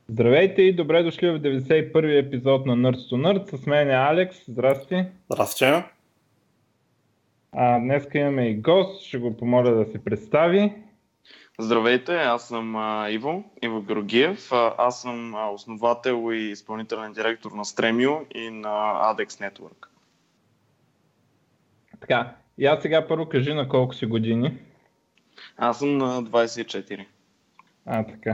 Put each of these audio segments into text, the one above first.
Здравейте и добре дошли в 91-и епизод на Nerds to Nerds. С мен е Алекс. Здрасти. Здрасти. Днеска имаме и гост. Ще го помоля да се представи. Здравейте, аз съм Иво Георгиев. Аз съм основател и изпълнителен директор на Stremio и на ADEX Network. Така, и аз сега първо кажи на колко си години. Аз съм на 24. Така.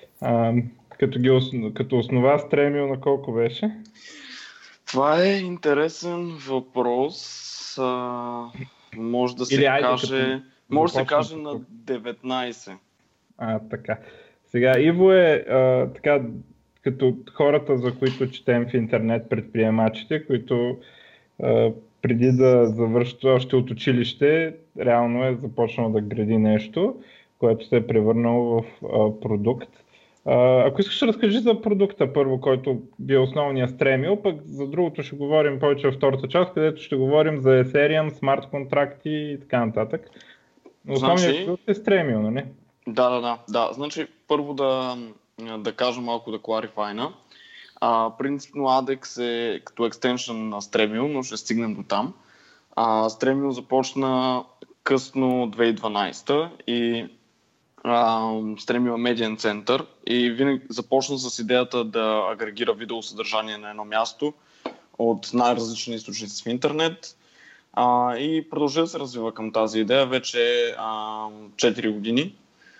Като основа Stremio на колко беше? Това е интересен въпрос. Може да се каже... Може да се каже на 19. Така. Сега Иво е така, като хората, за които четем в интернет, предприемачите, които преди да завършат още от училище, реално е започнал да гради нещо, което се е превърнало в продукт. Ако искаш да разкажи за продукта първо, който би основният Stremio, пък за другото ще говорим повече във втората част, където ще говорим за Ethereum, смарт контракти и така нататък. Но основният продукт е Stremio, нали? Да. Значи първо да кажа малко да кларифайна. Принципно ADEX е като екстеншън на Stremio, но ще стигнем до там. Stremio започна късно 2012 и Stremio е медиен център и винаги започна с идеята да агрегира видеосъдържание на едно място от най-различни източници в интернет и продължи да се развива към тази идея вече 4 години.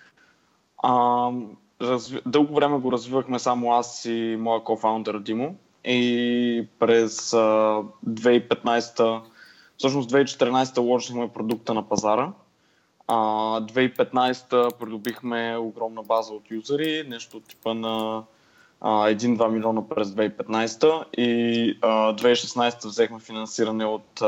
Дълго време го развивахме само аз и моя кофаундър Димо и през 2015, всъщност 2014 лончнахме продукта на пазара. 2015 придобихме огромна база от юзери, нещо от типа на 1-2 милиона през 2015 и 2016 взехме финансиране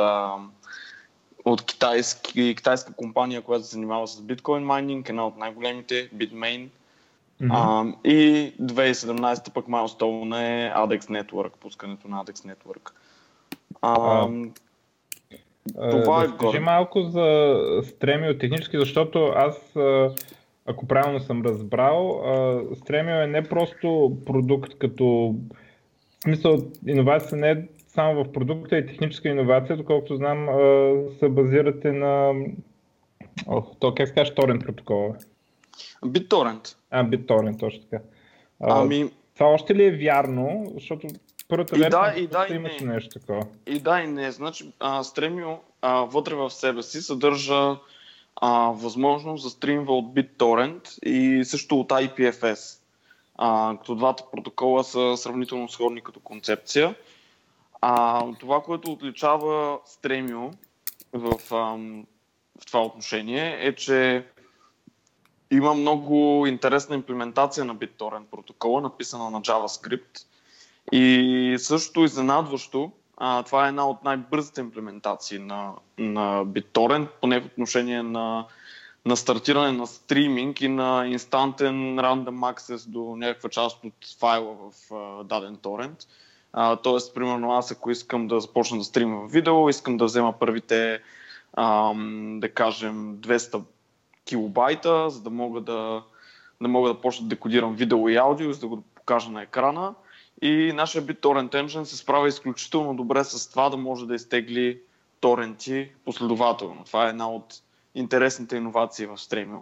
от китайска компания, която се занимава с биткоин майнинг, една от най-големите, Bitmain. И 2017 пък майлстоун е ADEX Network, пускането на ADEX Network. Това да кажи малко за Stremio технически, защото аз, ако правилно съм разбрал, Stremio е не просто продукт като... В смисъл, иновацията не е само в продукта и техническа иновация, доколкото знам, се базирате на... как се каже торент протокола? BitTorrent. BitTorrent, точно така. Това още ли е вярно? Защото първата версия имаше нещо такова. И да, и не. Значи Stremio вътре в себе си съдържа възможност за стримва от BitTorrent и също от IPFS. Като двата протокола са сравнително сходни като концепция. Това, което отличава Stremio в това отношение е, че има много интересна имплементация на BitTorrent протокола, написана на JavaScript. И също изненадващо, това е една от най-бързите имплементации на BitTorrent, поне в отношение на стартиране на стриминг и на инстантен random access до някаква част от файла в даден торент. Тоест, примерно аз ако искам да започна да стримам видео, искам да взема първите, да кажем, 200 килобайта, за да мога да почна да декодирам видео и аудио, за да го покажа на екрана. И нашия BitTorrent Engine се справя изключително добре с това да може да изтегли торенти последователно. Това е една от интересните иновации в Stremio.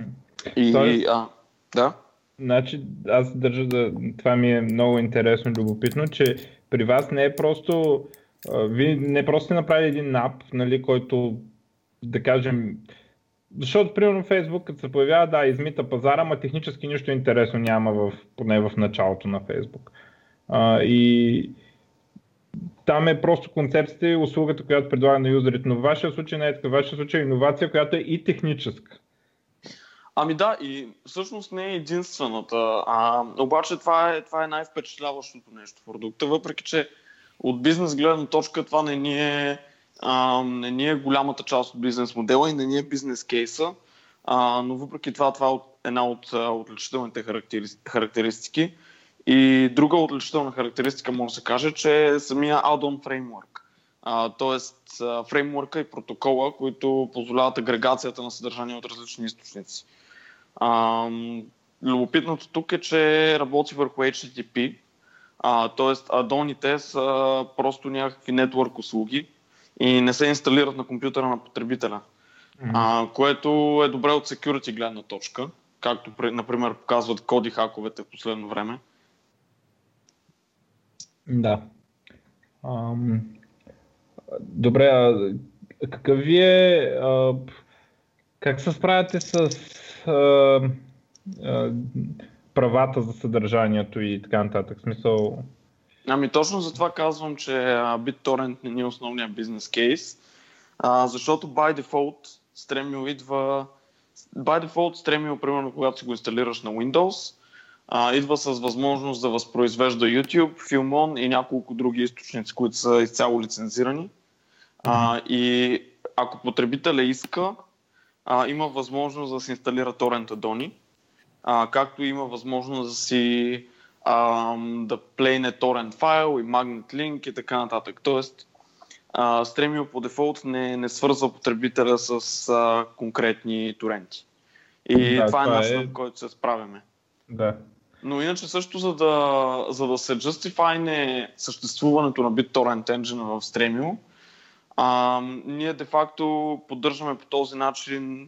Да? Значи, аз държа това ми е много интересно и любопитно, че при вас не е просто... Вие не просто сте направили един ап, нали, който, да кажем... Защото, примерно, Facebook, като се появява, измита пазара, ама технически нищо интересно няма поне в началото на Facebook. И там е просто концепцията и услугата, която предлага на юзерите. Но в вашия случай не е така. В вашия случай е иновация, която е и техническа. Да, и всъщност не е единствената. Обаче това е най-впечатляващото нещо в продукта, въпреки че от бизнес гледна точка това не ни е голямата част от бизнес модела и не ни е бизнес кейса, но въпреки това е една от отличителните характеристики. И друга отличителна характеристика може да се каже, че е самия add-on фреймворк. Тоест фреймворка и протокола, които позволяват агрегацията на съдържание от различни източници. любопитното тук е, че работи върху HTTP, т.е. адоните са просто някакви нетворк услуги и не се инсталират на компютъра на потребителя, което е добре от security гледна точка, както, например, показват коди хаковете в последно време. Да. Добре, какъв ви е... как се справяте с правата за съдържанието и така нататък? В смисъл... Точно за това казвам, че BitTorrent не е основният бизнес кейс, защото by default Stremio идва... By default Stremio, примерно, когато си го инсталираш на Windows, идва с възможност да възпроизвежда YouTube, Filmon и няколко други източници, които са изцяло лицензирани. И ако потребителя иска, има възможност да се инсталира торент адони, както има възможност да си да плейне торент файл и магнит линк и така нататък. Тоест, Stremio по дефолт не свързва потребителя с конкретни торенти. И това е начинът, по който се справяме. Да. Но иначе също, за да се justify съществуването на BitTorrent Engine в Stremio, ние де-факто поддържаме по този начин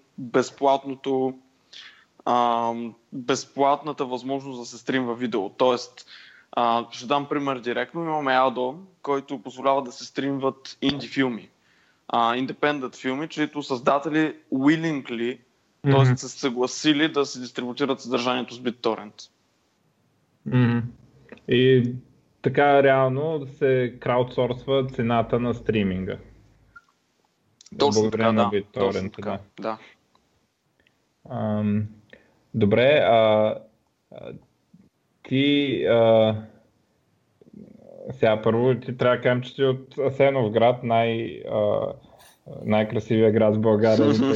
безплатната възможност да се стримва видео. Тоест, ще дам пример директно. Имаме add-on, който позволява да се стримват инди филми, independent филми, чието създатели willingly, т.е. са съгласили да се дистрибутират съдържанието с BitTorrent. И така реално се краудсорсва цената на стриминга. Точно така, на BitTorrent, точно така, да. Добре, ти сега първо ти трябва да кажем, че ти от Асеновград, най-красивия град в България в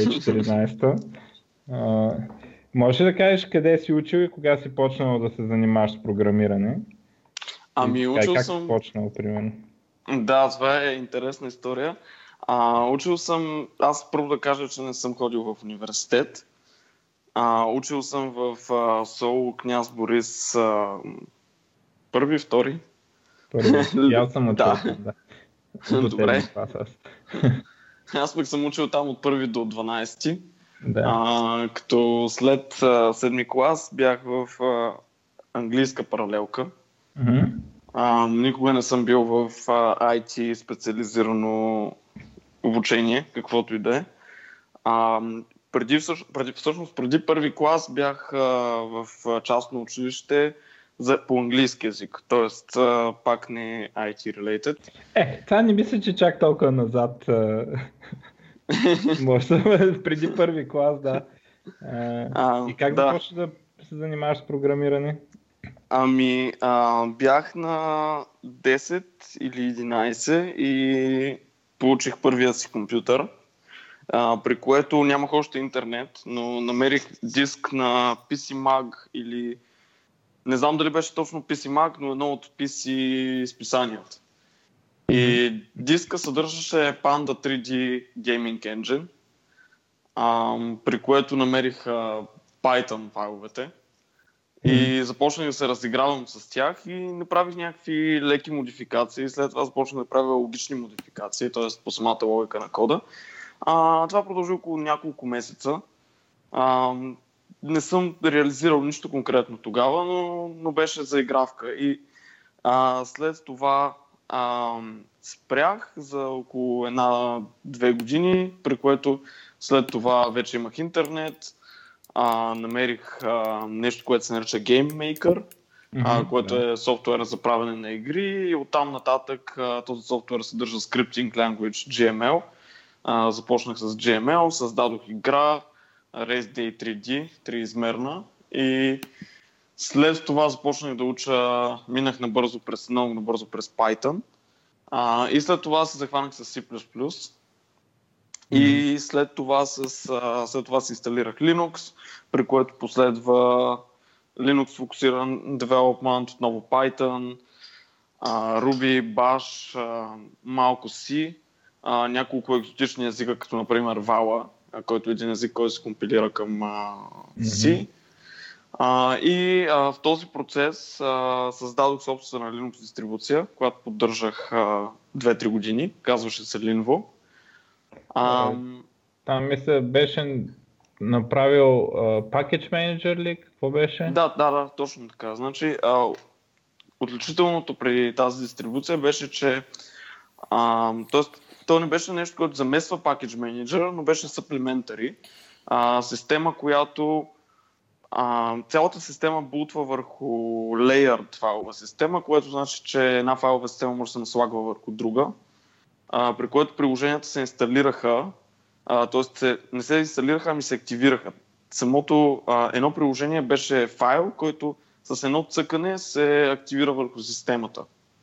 2014. Можеш ли да кажеш къде си учил и кога си почнал да се занимаваш с програмиране? Учил как съм... си почнал, примерно? Да, това е интересна история. Учил съм... Аз първо да кажа, че не съм ходил в университет. Учил съм в СОУ Княз Борис първи, втори. Първи. Аз съм учил. Да. Добре. Аз пък съм учил там от първи до 12. Да. Като след седми клас бях в английска паралелка. Никога не съм бил в IT специализирано обучение, каквото и да е. Преди първи клас бях в частно училище по английски язик, т.е. пак не IT-related. Това не мисля, че чак толкова назад. Може да преди първи клас, да. И как започна да се занимаваш с програмиране? Бях на 10 или 11 и получих първия си компютър, при което нямах още интернет, но намерих диск на PCMag или не знам дали беше точно PCMag, но едно от PC списанията. И диска съдържаше Panda 3D Gaming Engine, при което намерих Python файловете и започнах да се разигравам с тях и направих някакви леки модификации. След това започнах да правя логични модификации, т.е. по самата логика на кода. Това продължи около няколко месеца. Не съм реализирал нищо конкретно тогава, но беше заигравка. И след това спрях за около 1-2 години, при което след това вече имах интернет, намерих нещо, което се нарича Game Maker, което е софтуер за правене на игри и оттам нататък този софтуер съдържа Scripting Language GML. Започнах с GML, създадох игра ResDay 3D, триизмерна и след това започнах да уча, минах много набързо през Python и след това се захванах с C++. И след това си инсталирах Linux, при което последва Linux фокусиран development, отново Python, Ruby, Bash, малко C, няколко екзотични езика, като например Vala, който е един език, който се компилира към C. В този процес създадох собствена Linux дистрибуция, която поддържах 2-3 години, казваше се Linvo. Там мисля беше направил Package Manager ли? Какво беше? Да, точно така. Значи, отличителното при тази дистрибуция беше, че то не беше нещо, което замесва Package Manager, но беше supplementary. Система, която цялата система бутва върху layered файлова система, което значи, че една файлова система може да се наслагва върху друга, при което приложенията се инсталираха, т.е. не се инсталираха, ами се активираха. Самото едно приложение беше файл, който с едно цъкане се активира върху системата.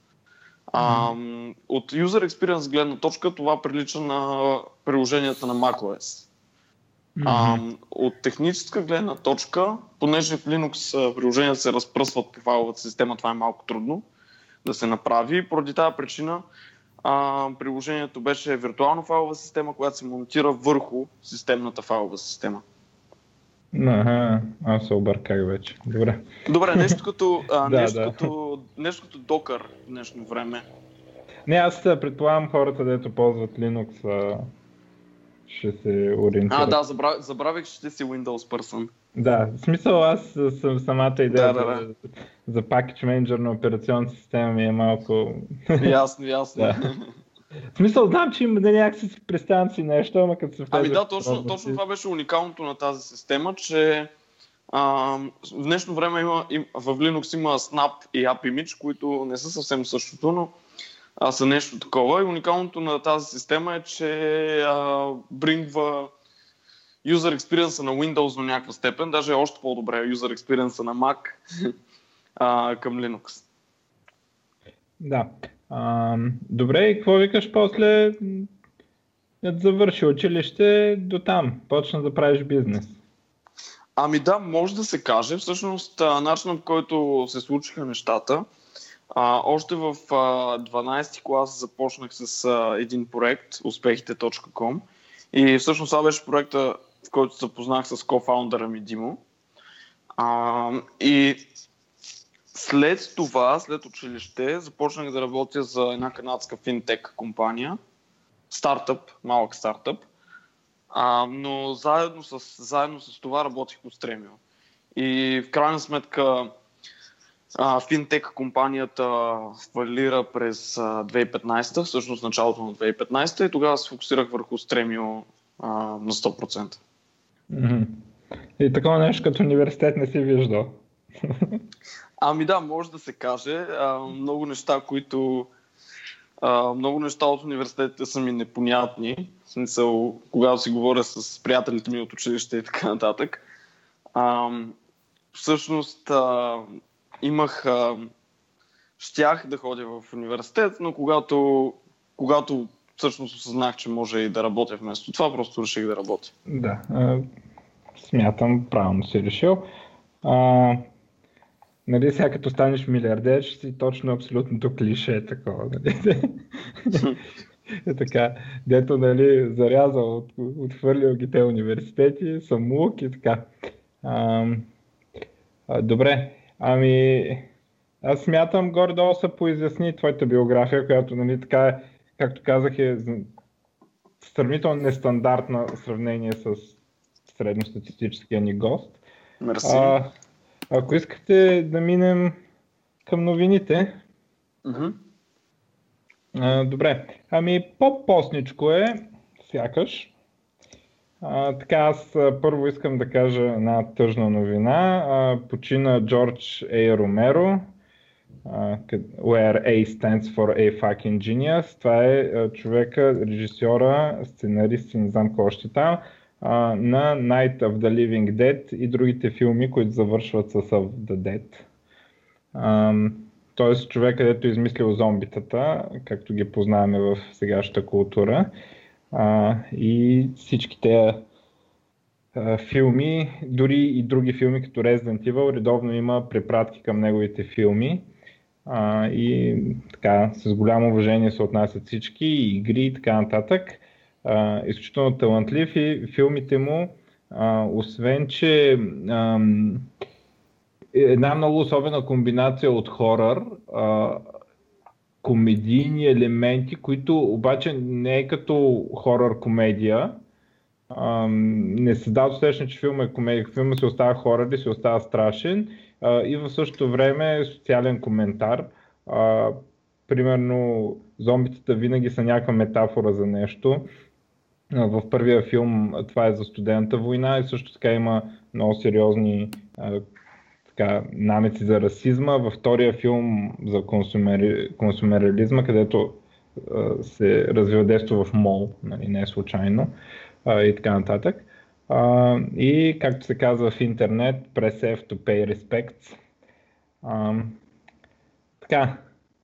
От user experience гледна точка това прилича на приложенията на macOS. От техническа гледна точка, понеже в Linux приложенията се разпръсват по файловата система, това е малко трудно да се направи. Поради тази причина приложението беше виртуална файлова система, която се монтира върху системната файлова система. Аз се обърках вече. Добре, нещо като Docker в днешно време. Не, аз предполагам хората, дето ползват Linux, ще се ориентират. Забравих, че си Windows person. Да, в смисъл аз съм самата идея за Package Manager на операционна система ми е малко... Ясно. Да. В смисъл, знам, че има някакси си представям си нещо, ама като се влезе... Точно това беше уникалното на тази система, че в днешно време в Linux има Snap и AppImage, които не са съвсем същото, но са нещо такова. И уникалното на тази система е, че брингва user experience на Windows до някаква степен, даже е още по-добре user experience на Mac към Linux. Да. Добре, и какво викаш после? Завърши училище до там, почна да правиш бизнес. Може да се каже. Всъщност, начинът, по който се случиха нещата, още в 12-ти клас започнах с един проект, успехите.com, и всъщност това беше проекта, в който се запознах с кофаундъра ми Димо. И след това, след училище, започнах да работя за една канадска финтек компания, малък стартъп, но заедно с това работих по Stremio. И в крайна сметка финтек компанията фалира през 2015, всъщност началото на 2015, и тогава се фокусирах върху Stremio на 100%. И такова нещо като университет не си виждал? Може да се каже. Много неща от университетите са ми непонятни. В смисъл, когато си говоря с приятелите ми от училище и така нататък. Всъщност щях да ходя в университет, но когато всъщност осъзнах, че може и да работя вместо това, просто реших да работя. Да, смятам, правилно си решил. Сега като станеш милиардер, ще си точно абсолютното клише такова. Така, дето зарязал, отхвърлил ги те университети, самоук и така. Добре, аз смятам горе-долу се поизясни твоята биография, която така, както казах, е сравнително нестандартна в сравнение с средностатистическия ни гост. Мерси. Ако искате да минем към новините. Добре. По-постничко е, сякаш. Така, аз първо искам да кажа една тъжна новина. Почина Джордж А. Ромеро, where A stands for A fucking genius. Това е човека, режисьора, сценарист и не знам какво още там, на Night of the Living Dead и другите филми, които завършват с Of the Dead. Тоест човек, където е измислил зомбитата, както ги познаваме в сегашната култура. И всички тези филми, дори и други филми като Resident Evil, редовно има препратки към неговите филми. И така, с голямо уважение се отнасят всички, и игри и така нататък. Изключително талантлив, и филмите му, освен че една много особена комбинация от хорър, комедийни елементи, които обаче не е като хорър комедия. Не се дава усещане, че филма е комедия. Филма се остава хорър и се остава страшен и в същото време е социален коментар. Примерно зомбитата винаги са някаква метафора за нещо. В първия филм това е за студената война и също така има много сериозни намеци за расизма. Във втория филм за консумерализма, където се развива действо в мол, нали, не е случайно, и така нататък. И както се казва в интернет, press F to pay respects. Така.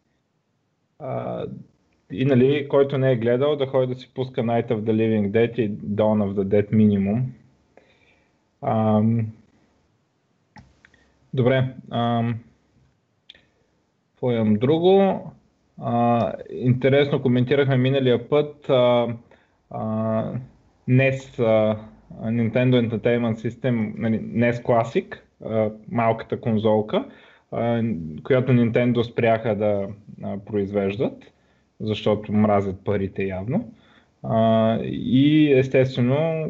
И нали, който не е гледал, да ходи да си пуска Night of the Living Dead и Dawn of the Dead минимум. Добре. Какво имам друго? Интересно коментирахме миналия път NES, Nintendo Entertainment System, NES Classic, малката конзолка, която Nintendo спряха да произвеждат, защото мразят парите явно. И естествено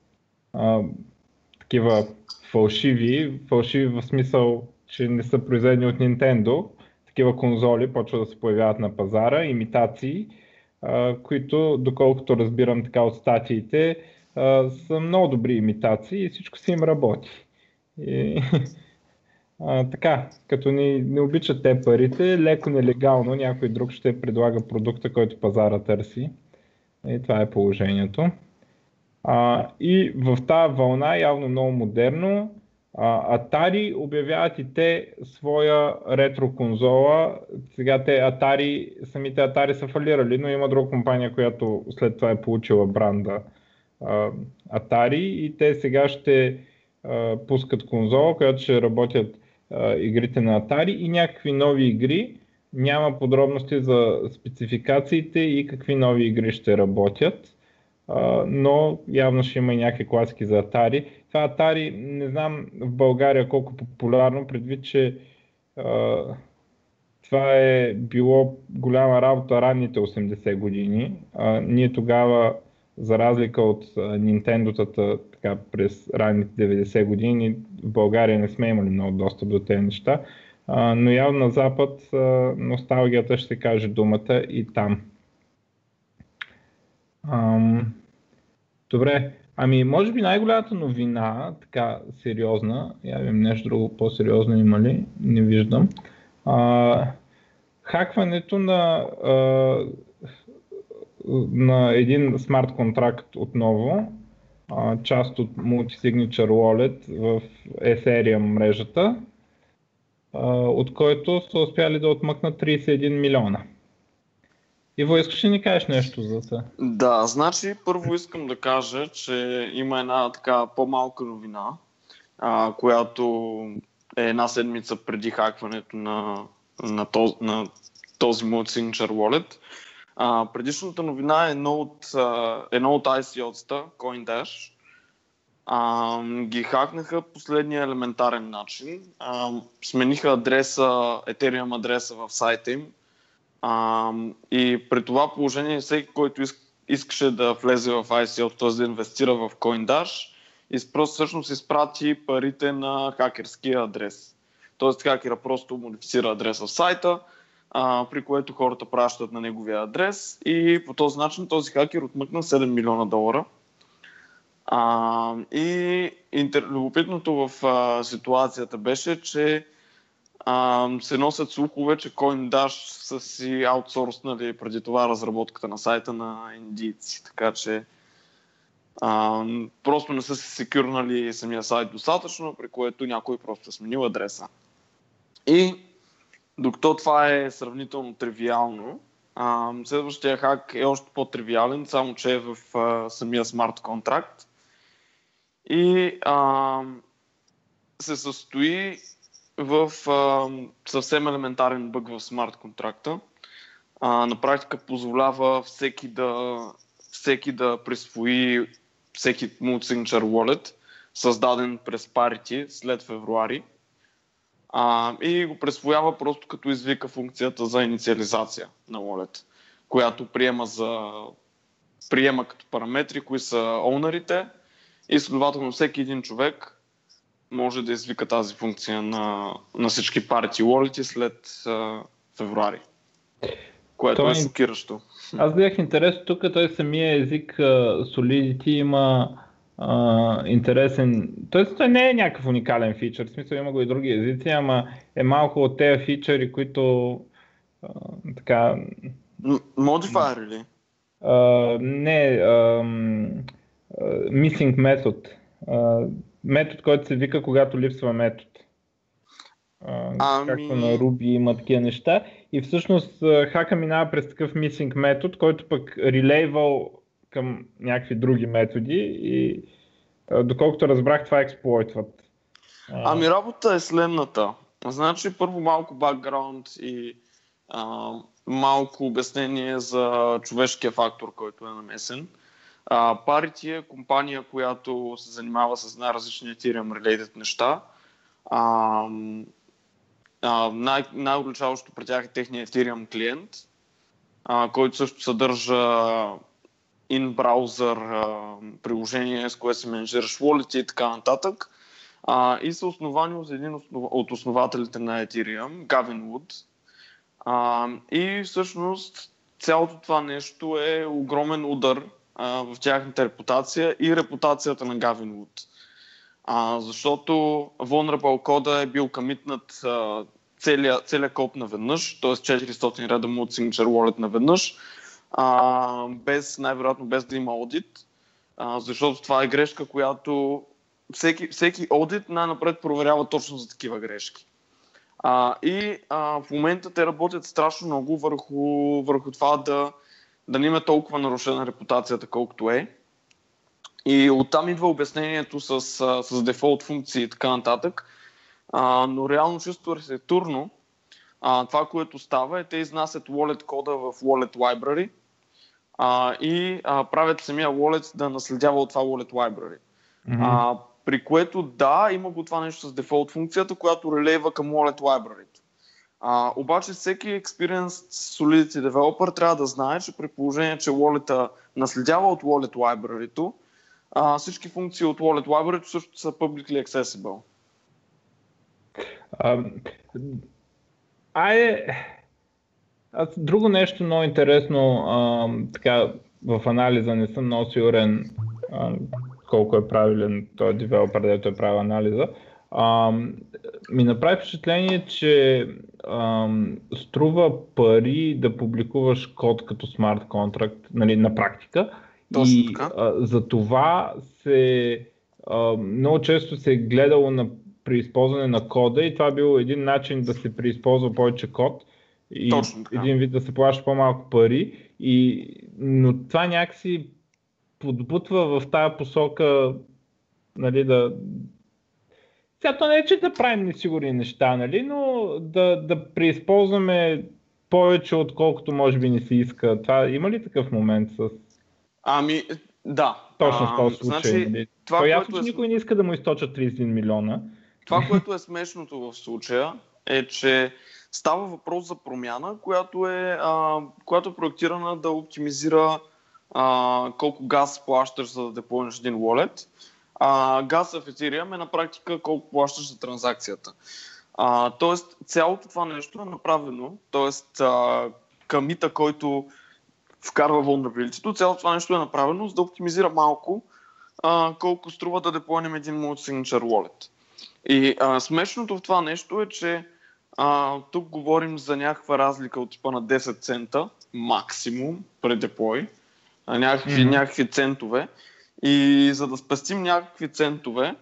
такива фалшиви в смисъл, че не са произведени от Nintendo, такива конзоли почват да се появяват на пазара, имитации, които, доколкото разбирам така от статиите, са много добри имитации и всичко си им работи. И, така, като не обичат те парите, леко нелегално някой друг ще предлага продукта, който пазара търси. И това е положението. И в тази вълна, явно много модерно, Atari обявяват и те своя ретро конзола. Сега самите Atari са фалирали, но има друга компания, която след това е получила бранда Atari и те сега ще пускат конзола, която ще работят игрите на Atari и някакви нови игри. Няма подробности за спецификациите и какви нови игри ще работят. Но явно ще има и някакви класики за Atari. Това Atari, не знам в България колко популярно, предвид, че това е било голяма работа ранните 80 години. Ние тогава, за разлика от Nintendo-тата така, през ранните 90 години, в България не сме имали много достъп до тези неща, но явно на Запад носталгията ще каже думата и там. Добре, може би най-голямата новина, така сериозна, я видим нещо друго по-сериозно има ли, не виждам. Хакването на един смарт контракт отново, част от Multi-Signature Wallet в Ethereum мрежата, от който са успяли да отмъкнат 31 милиона. Иво, искаш ли ни кажеш нещо за това? Да, значи първо искам да кажа, че има една така по-малка новина, която е една седмица преди хакването на този Multi-Signature Wallet. Предишната новина е едно от ICO-цата, CoinDash. Ги хакнаха последния елементарен начин. Смениха Ethereum адреса в сайта им. И при това положение всеки, който искаше да влезе в ICO, т.е. да инвестира в CoinDash, всъщност изпрати парите на хакерския адрес. Т.е. хакера просто модифицира адреса в сайта, при което хората пращат на неговия адрес и по този начин този хакер отмъкна $7 милиона. И любопитното в ситуацията беше, че се носят слухове, че CoinDash са си аутсорснали преди това разработката на сайта на индийци, така че просто не са си секюрнали самия сайт достатъчно, при което някой просто е сменил адреса. И докато това е сравнително тривиално, следващия хак е още по-тривиален, само че е в самия смарт контракт и се състои в съвсем елементарен бъг в смарт контракта. На практика позволява всеки да присвои всеки Multi-Signature Wallet, създаден през Parity след февруари. И го присвоява просто като извика функцията за инициализация на wallet, която приема като параметри кои са оунърите и следователно всеки един човек може да извика тази функция на всички парти wallet след февруари, което е шокиращо. Аз гледах интересно тук, той самия език Solidity има интересен, той не е някакъв уникален фичър, в смисъл има го и други езици, ама е малко от тези фичъри, които така... Modifier ли? Не, missing method. Метод, който се вика, когато липсва метод. Както на Ruby има такива неща. И всъщност хака минава през такъв missing метод, който пък релейвал към някакви други методи и доколкото разбрах, това експлойтват. Работа е следната. Значи първо малко бакграунд и малко обяснение за човешкия фактор, който е намесен. Parity е компания, която се занимава с най-различни Ethereum-related неща. Най-отличаващо при тях е техния Ethereum клиент, който също съдържа in-браузър приложение, с което се менеджираш wallet и така нататък. И са основани от един от основателите на Ethereum, Gavin Wood. И всъщност цялото това нещо е огромен удар в тяхната репутация и репутацията на Gavin Wood. Защото vulnerable кода е бил комитнат целият код наведнъж, т.е. 400 реда му от Signature Wallet наведнъж, най-вероятно без да има аудит, защото това е грешка, която всеки аудит най-напред проверява точно за такива грешки. В момента те работят страшно много върху това да не има толкова нарушена репутацията, колкото е. И оттам идва обяснението с дефолт функции и така нататък. Но реално чисто архитектурно, това, което става е, те изнасят wallet кода в wallet library и правят самия wallet да наследява от това wallet library. Mm-hmm. При което има го това нещо с дефолт функцията, която релейва към wallet library. Обаче всеки experienced Solidity developer трябва да знае, че при положение, че wallet наследява от wallet library, всички функции от wallet library също са publicly accessible. Друго нещо много интересно, така в анализа не съм много сигурен колко е правилен този девелопер, дето е правил анализа. Ми направи впечатление, че струва пари да публикуваш код като смарт контракт, нали, на практика. Точно и така. За това много често се е гледало на преизползване на кода и това е бил един начин да се преизползва повече код и един вид да се плаща по-малко пари. Но това някакси подбутва в тая посока, нали, сега то не е, че да правим несигурни неща, нали, но да преизползваме повече, отколкото може би не се иска. Това има ли такъв момент с... Да. Точно в този случай. Значи, нали? Това ясно, че никой не иска да му източат 31 милиона. Това, което е смешното в случая, е, че става въпрос за промяна, която е проектирана да оптимизира колко газ плащаш, за да деплойнеш един wallet. Газ в Ethereum е на практика колко плащаш за транзакцията. Тоест, цялото това нещо е направено, тоест комита, който вкарва vulnerability, цялото това нещо е направено, за да оптимизира малко колко струва да деплойнем един multi-signature wallet. И смешното в това нещо е, че тук говорим за някаква разлика от типа на 10 цента максимум при деплой, някакви центове. И за да спестим някакви центове,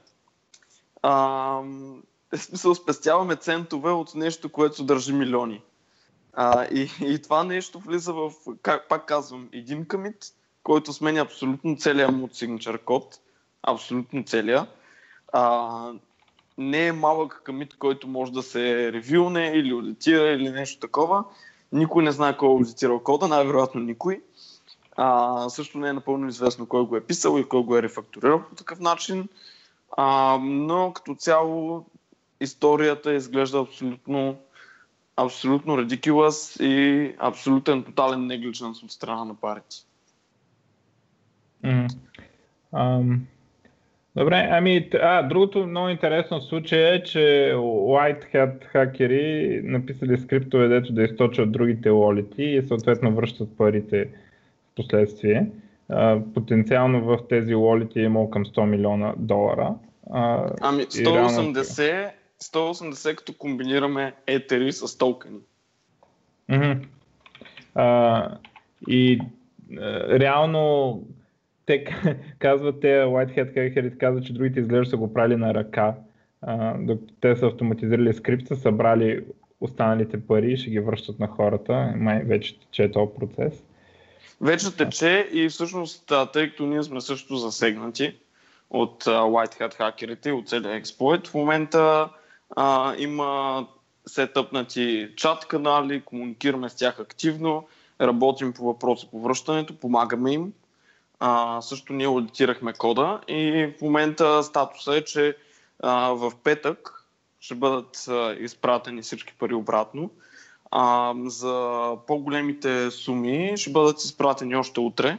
спестяваме центове от нещо, което държи милиони. И това нещо влиза в, пак казвам, един комит, който сменя абсолютно целия multi-signature код, абсолютно целия. Не е малък комит, който може да се ревюне или аудитира или нещо такова. Никой не знае кой е аудитирал кода, най-вероятно никой. Също не е напълно известно кой го е писал и кой го е рефакторирал по такъв начин. Но като цяло историята изглежда абсолютно ridiculous и абсолютен тотален negligence от страна на партии. Добре, другото много интересно случай е, че White Hat хакери написали скриптове, дето да източат другите wallet и съответно връщат парите в последствие. Потенциално в тези wallet е имало към $100 милиона. 180 като комбинираме етери с токени. Реално те казват, White Hat хакерите казват, че другите изглежда са го правили на ръка. Докато те са автоматизирали скрипт, са събрали останалите пари и ще ги връщат на хората. Май вече тече този процес. Вече тече и всъщност, тъй като ние сме също засегнати от White Hat хакерите и от целия експлойт, в момента има сетъпнати чат канали, комуникираме с тях активно, работим по въпроса по връщането, помагаме им. Също ние аудитирахме кода и в момента статуса е, че в петък ще бъдат изпратени всички пари обратно. За по-големите суми ще бъдат изпратени още утре.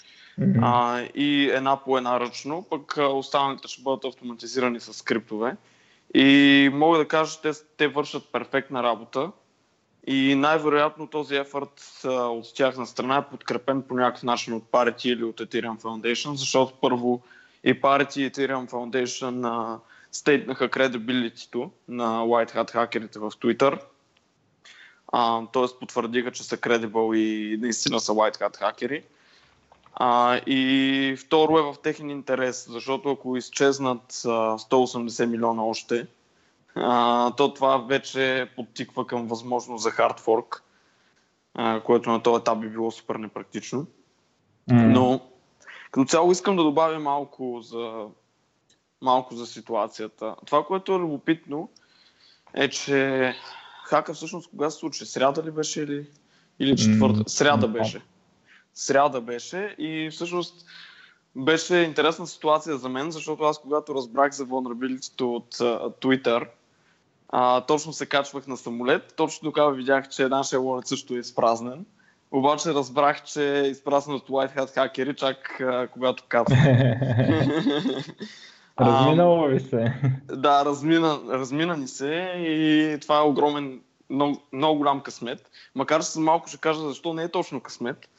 И една по една ръчно, пък останалите ще бъдат автоматизирани с скриптове. И мога да кажа, че те вършат перфектна работа. И най-вероятно този ефорт от тяхна страна е подкрепен по някакъв начин от Parity или от Ethereum Foundation, защото първо и Parity и Ethereum Foundation стейтнаха credibility-то на White Hat хакерите в Twitter. Т.е. потвърдиха, че са credible и наистина са White Hat хакери. И второ е в техен интерес, защото ако изчезнат 180 милиона още, то това вече подтиква към възможност за хардфорк, което на този етап би било супер непрактично. Но като цяло искам да добавя малко за ситуацията. Това, което е любопитно, е, че хака всъщност кога се случи? Сряда ли беше или четвърта? Сряда беше и всъщност беше интересна ситуация за мен, защото аз когато разбрах за vulnerability от Twitter, точно се качвах на самолет, точно тогава видях, че нашия wallet също е изпразнен. Обаче разбрах, че е изпразнен от White Hat хакери, чак когато кацах. Разминало ви се. Да, размина ни се и това е огромен, много голям късмет. Макар че съм малко ще кажа защо не е точно късмет.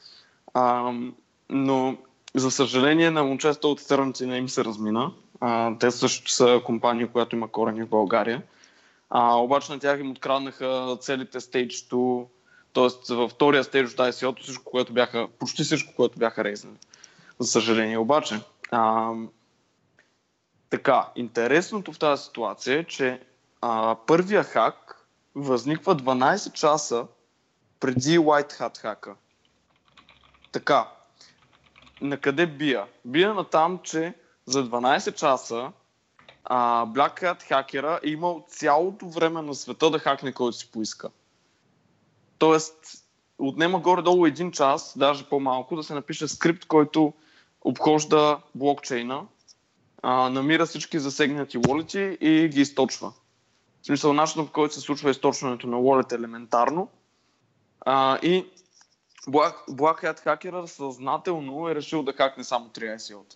Но за съжаление на момчета от Eternity не им се размина. Те също са компания, която има корени в България. Обаче на тях им откраднаха целите стейджто, т.е. във втория стейдж от ICO-то почти всичко, което бяха рейзнали. За съжаление. Обаче, така, интересното в тази ситуация е, че първия хак възниква 12 часа преди White Hat хака. Така, накъде бия? Бия на там, че за 12 часа Black Hat хакера е имал цялото време на света да хакне който си поиска. Тоест, отнема горе-долу 1 час, даже по-малко, да се напише скрипт, който обхожда блокчейна, намира всички засегнати wallet и ги източва. В смисъл, начинът, по който се случва източването на wallet е елементарно. И Black Hat хакера съзнателно е решил да хакне само 3 ICO-та.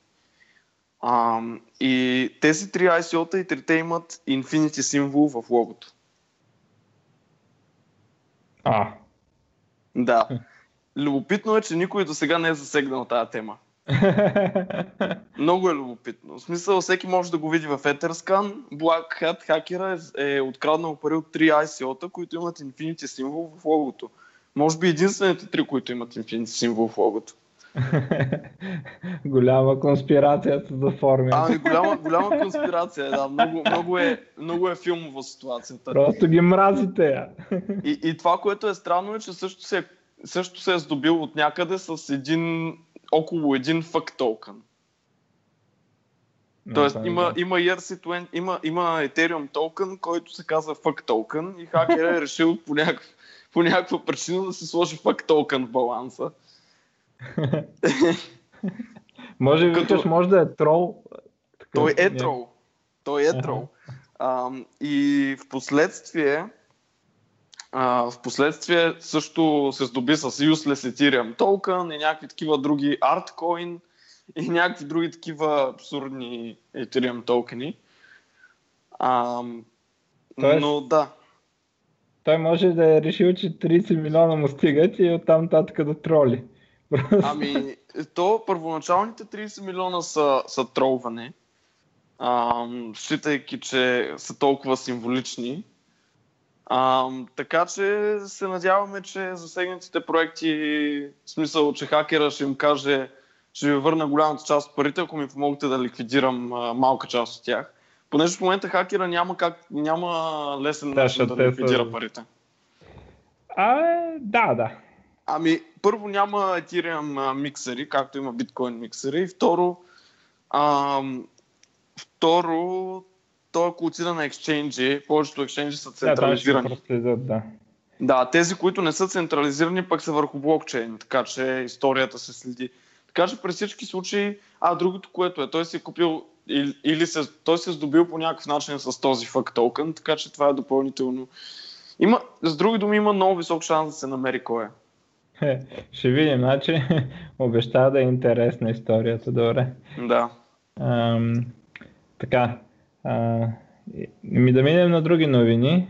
И тези 3 ICO-та и трите имат Infinity символ в логото. Да. Любопитно е, че никой до сега не е засегнал тази тема. Много е любопитно. В смисъл, всеки може да го види в Etherscan. Black Hat хакера е откраднал пари от 3 ICO-та, които имат Infinity символ в логото. Може би единствените 3, които имат Infinity символ в логото. Голяма конспирация се заформя. Голяма конспирация, да. Много е филмова ситуацията. Просто ги мразите. И това, което е странно е, че също се е здобил от някъде с около един fuck токен. Тоест има ERC20, има Ethereum токен, който се казва fuck токен и хакер е решил по някаква причина да се сложи fuck токен в баланса. Може да е трол. Той е трол. И в последствие също се здоби с Useless Ethereum Token и някакви такива други Artcoin и някакви други такива абсурдни Ethereum токени. Но да. Той може да е решил, че 30 милиона му стигат и оттам нататък да троли. Ами, първоначалните 30 милиона са тролване, считайки, че са толкова символични. Така че се надяваме, че засегнатите проекти, в смисъл, че хакера ще им каже, ще ви върна голямата част от парите, ако ми помогнете да ликвидирам малка част от тях. Понеже в момента хакера няма лесен начин да ликвидира парите. Да. Ами, първо няма Ethereum миксери, както има биткоин миксери. И второ, той ако отида на ексчейнджи, повечето ексчейнджи са централизирани. Да, тези, които не са централизирани, пък са върху блокчейн, така че историята се следи. Така че при всички случаи, другото, което е, той си е купил той се е здобил по някакъв начин с този fuck токен, така че това е допълнително. С други думи, има много висок шанс да се намери кой е. Ще видим, значи обещава да е интересна историята, добре. Да. Така, да минем на други новини.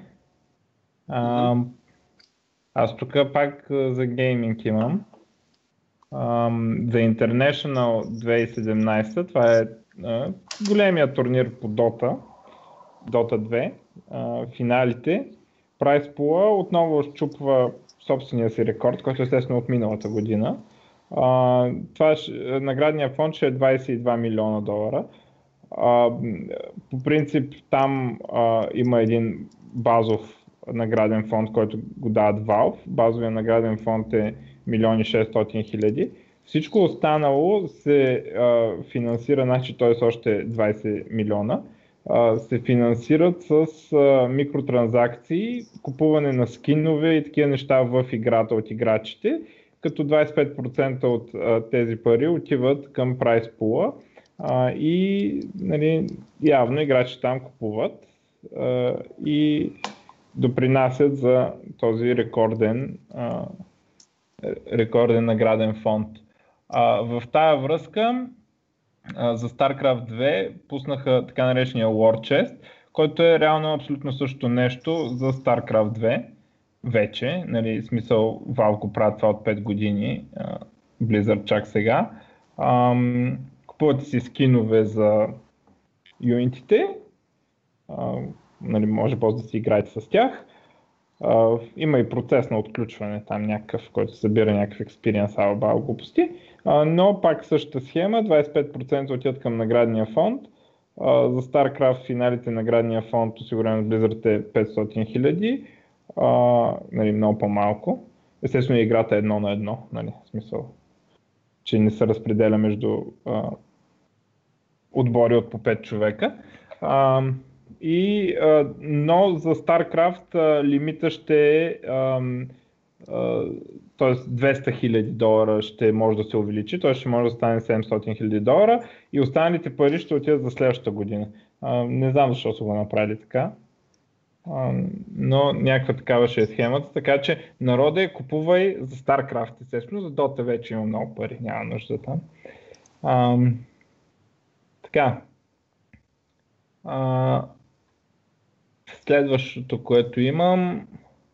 Аз тук пак за гейминг имам. За International 2017, това е големия турнир по Dota 2, финалите. Prize Pool отново счупва собствения си рекорд, който естествено от миналата година. Наградният фонд ще е 22 милиона долара. По принцип там има един базов награден фонд, който го дават Valve. Базовия награден фонд е 1 600 000. Всичко останало се финансира, значи т.е. още 20 милиона, се финансират с микротранзакции, купуване на скинове и такива неща в играта от играчите, като 25% от тези пари отиват към Prize Pool и нали, явно играчите там купуват и допринасят за този рекорден награден фонд. В тая връзка за StarCraft 2 пуснаха така наречения War Chest, който е реално абсолютно същото нещо за StarCraft 2 вече, нали, смисъл Valve го правят това от 5 години, Blizzard чак сега. Купувате си скинове за юнитите, нали, може после да си играете с тях. Има и процес на отключване там някакъв, който събира някакъв експириенс, глупости, но пак същата схема, 25% отиват към наградния фонд. За StarCraft финалите наградния фонд, осигурен от Blizzard, е 500 000, нали, много по-малко. Естествено играта е 1-1, нали, в смисъл, че не се разпределя между отбори от по 5 човека. Но за StarCraft лимита ще е, т.е. 200 000 долара ще може да се увеличи, т.е. ще може да стане 700 000 долара и останалите пари ще отидат за следващата година. Не знам защо са го направили така, но някаква такава ще е схемата, така че народе, купувай за StarCraft, естествено, за Dota вече има много пари, няма нужда там. Така. Следващото, което имам,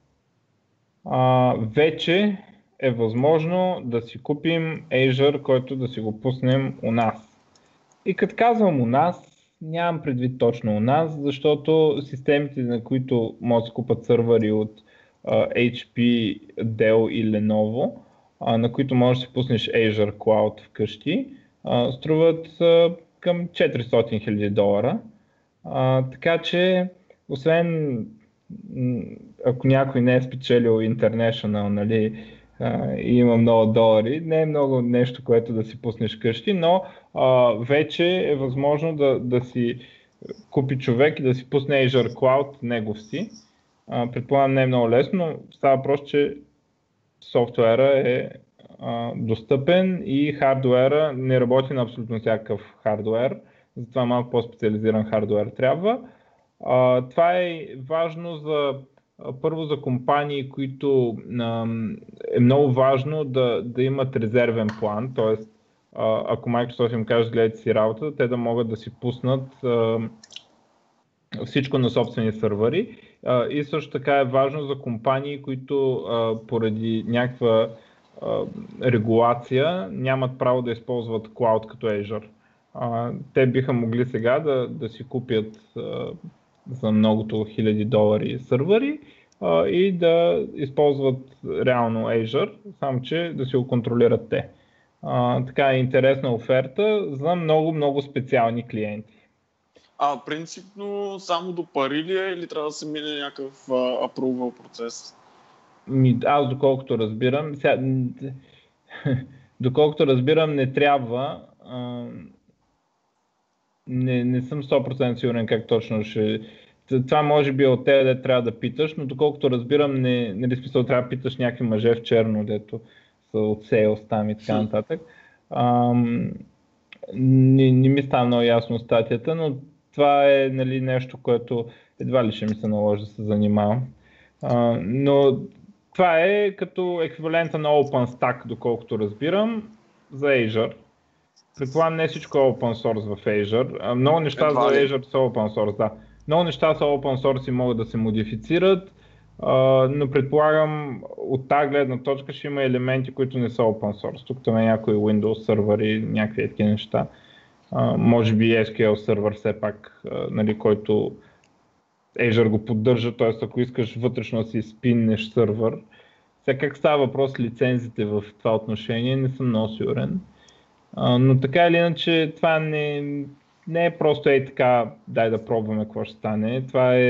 вече е възможно да си купим Azure, който да си го пуснем у нас. И като казвам у нас, нямам предвид точно у нас, защото системите, на които може да се купат сървъри от HP, Dell и Lenovo, на които можеш да си пуснеш Azure Cloud вкъщи, струват към 400 000 долара. Така че, освен ако някой не е спечелил International, нали, и има много долари, не е много нещо, което да си пуснеш къщи, но вече е възможно да си купи човек и да си пусне Azure Cloud негов си. Предполагам, не е много лесно, но става просто, че софтуера е достъпен и хардуера не работи на абсолютно всякакъв хардуер, затова малко по-специализиран хардуер трябва. Това е важно първо за компании, които е много важно да имат резервен план, т.е. ако Microsoft им каже гледайте си работа, те да могат да си пуснат всичко на собствени сървъри. И също така е важно за компании, които поради някаква регулация нямат право да използват Cloud като Azure. Те биха могли сега да си купят за многото хиляди долари сървъри и да използват реално Azure, само че да си го контролират те. Така е интересна оферта за много специални клиенти. Принципно само до пари ли е или трябва да се мине някакъв approval процес? Аз доколкото разбирам, не трябва. Не съм 100% сигурен как точно ще... Това може би от тебе да трябва да питаш, но доколкото разбирам, нали смисъл трябва да питаш някакви мъже в черно, дето са от sales там и така нататък. Не ми става много ясно статията, но това е нали, нещо, което едва ли ще ми се наложи да се занимавам. Но това е като еквивалента на OpenStack, доколкото разбирам, за Azure. Предполагам не всичко е open source в Azure. Много неща за Azure са open source, да. Много неща са open source и могат да се модифицират, но предполагам от тази гледна точка ще има елементи, които не са open source. Тук там е някои Windows сервери, някакви такива неща. Може би SQL сервер все пак, нали, който Azure го поддържа, т.е. ако искаш вътрешно да си спиннеш сервер. Сега как става въпрос с лицензите в това отношение, не съм много сигурен. Но така или иначе това не е просто така, дай да пробваме какво ще стане.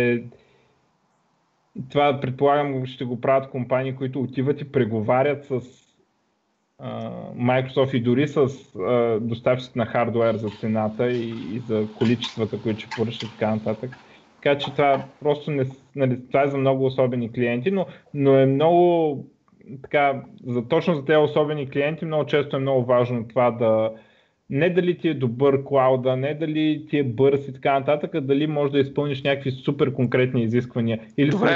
Това предполагам ще го правят компании, които отиват и преговарят с Microsoft и дори с доставчиците на хардуер за цената и за количествата, които ще поръчат и така нататък. Така че това просто това е за много особени клиенти, но е много така, точно за тези особени клиенти много често е много важно това не дали ти е добър клауда, не дали ти е бърз и така нататък, а дали можеш да изпълниш някакви супер конкретни изисквания. Добре,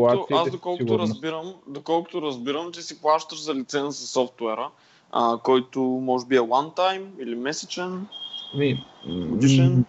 доколкото разбирам, че си плащаш за лиценз за софтуера, който може би е one time или месечен, годишен.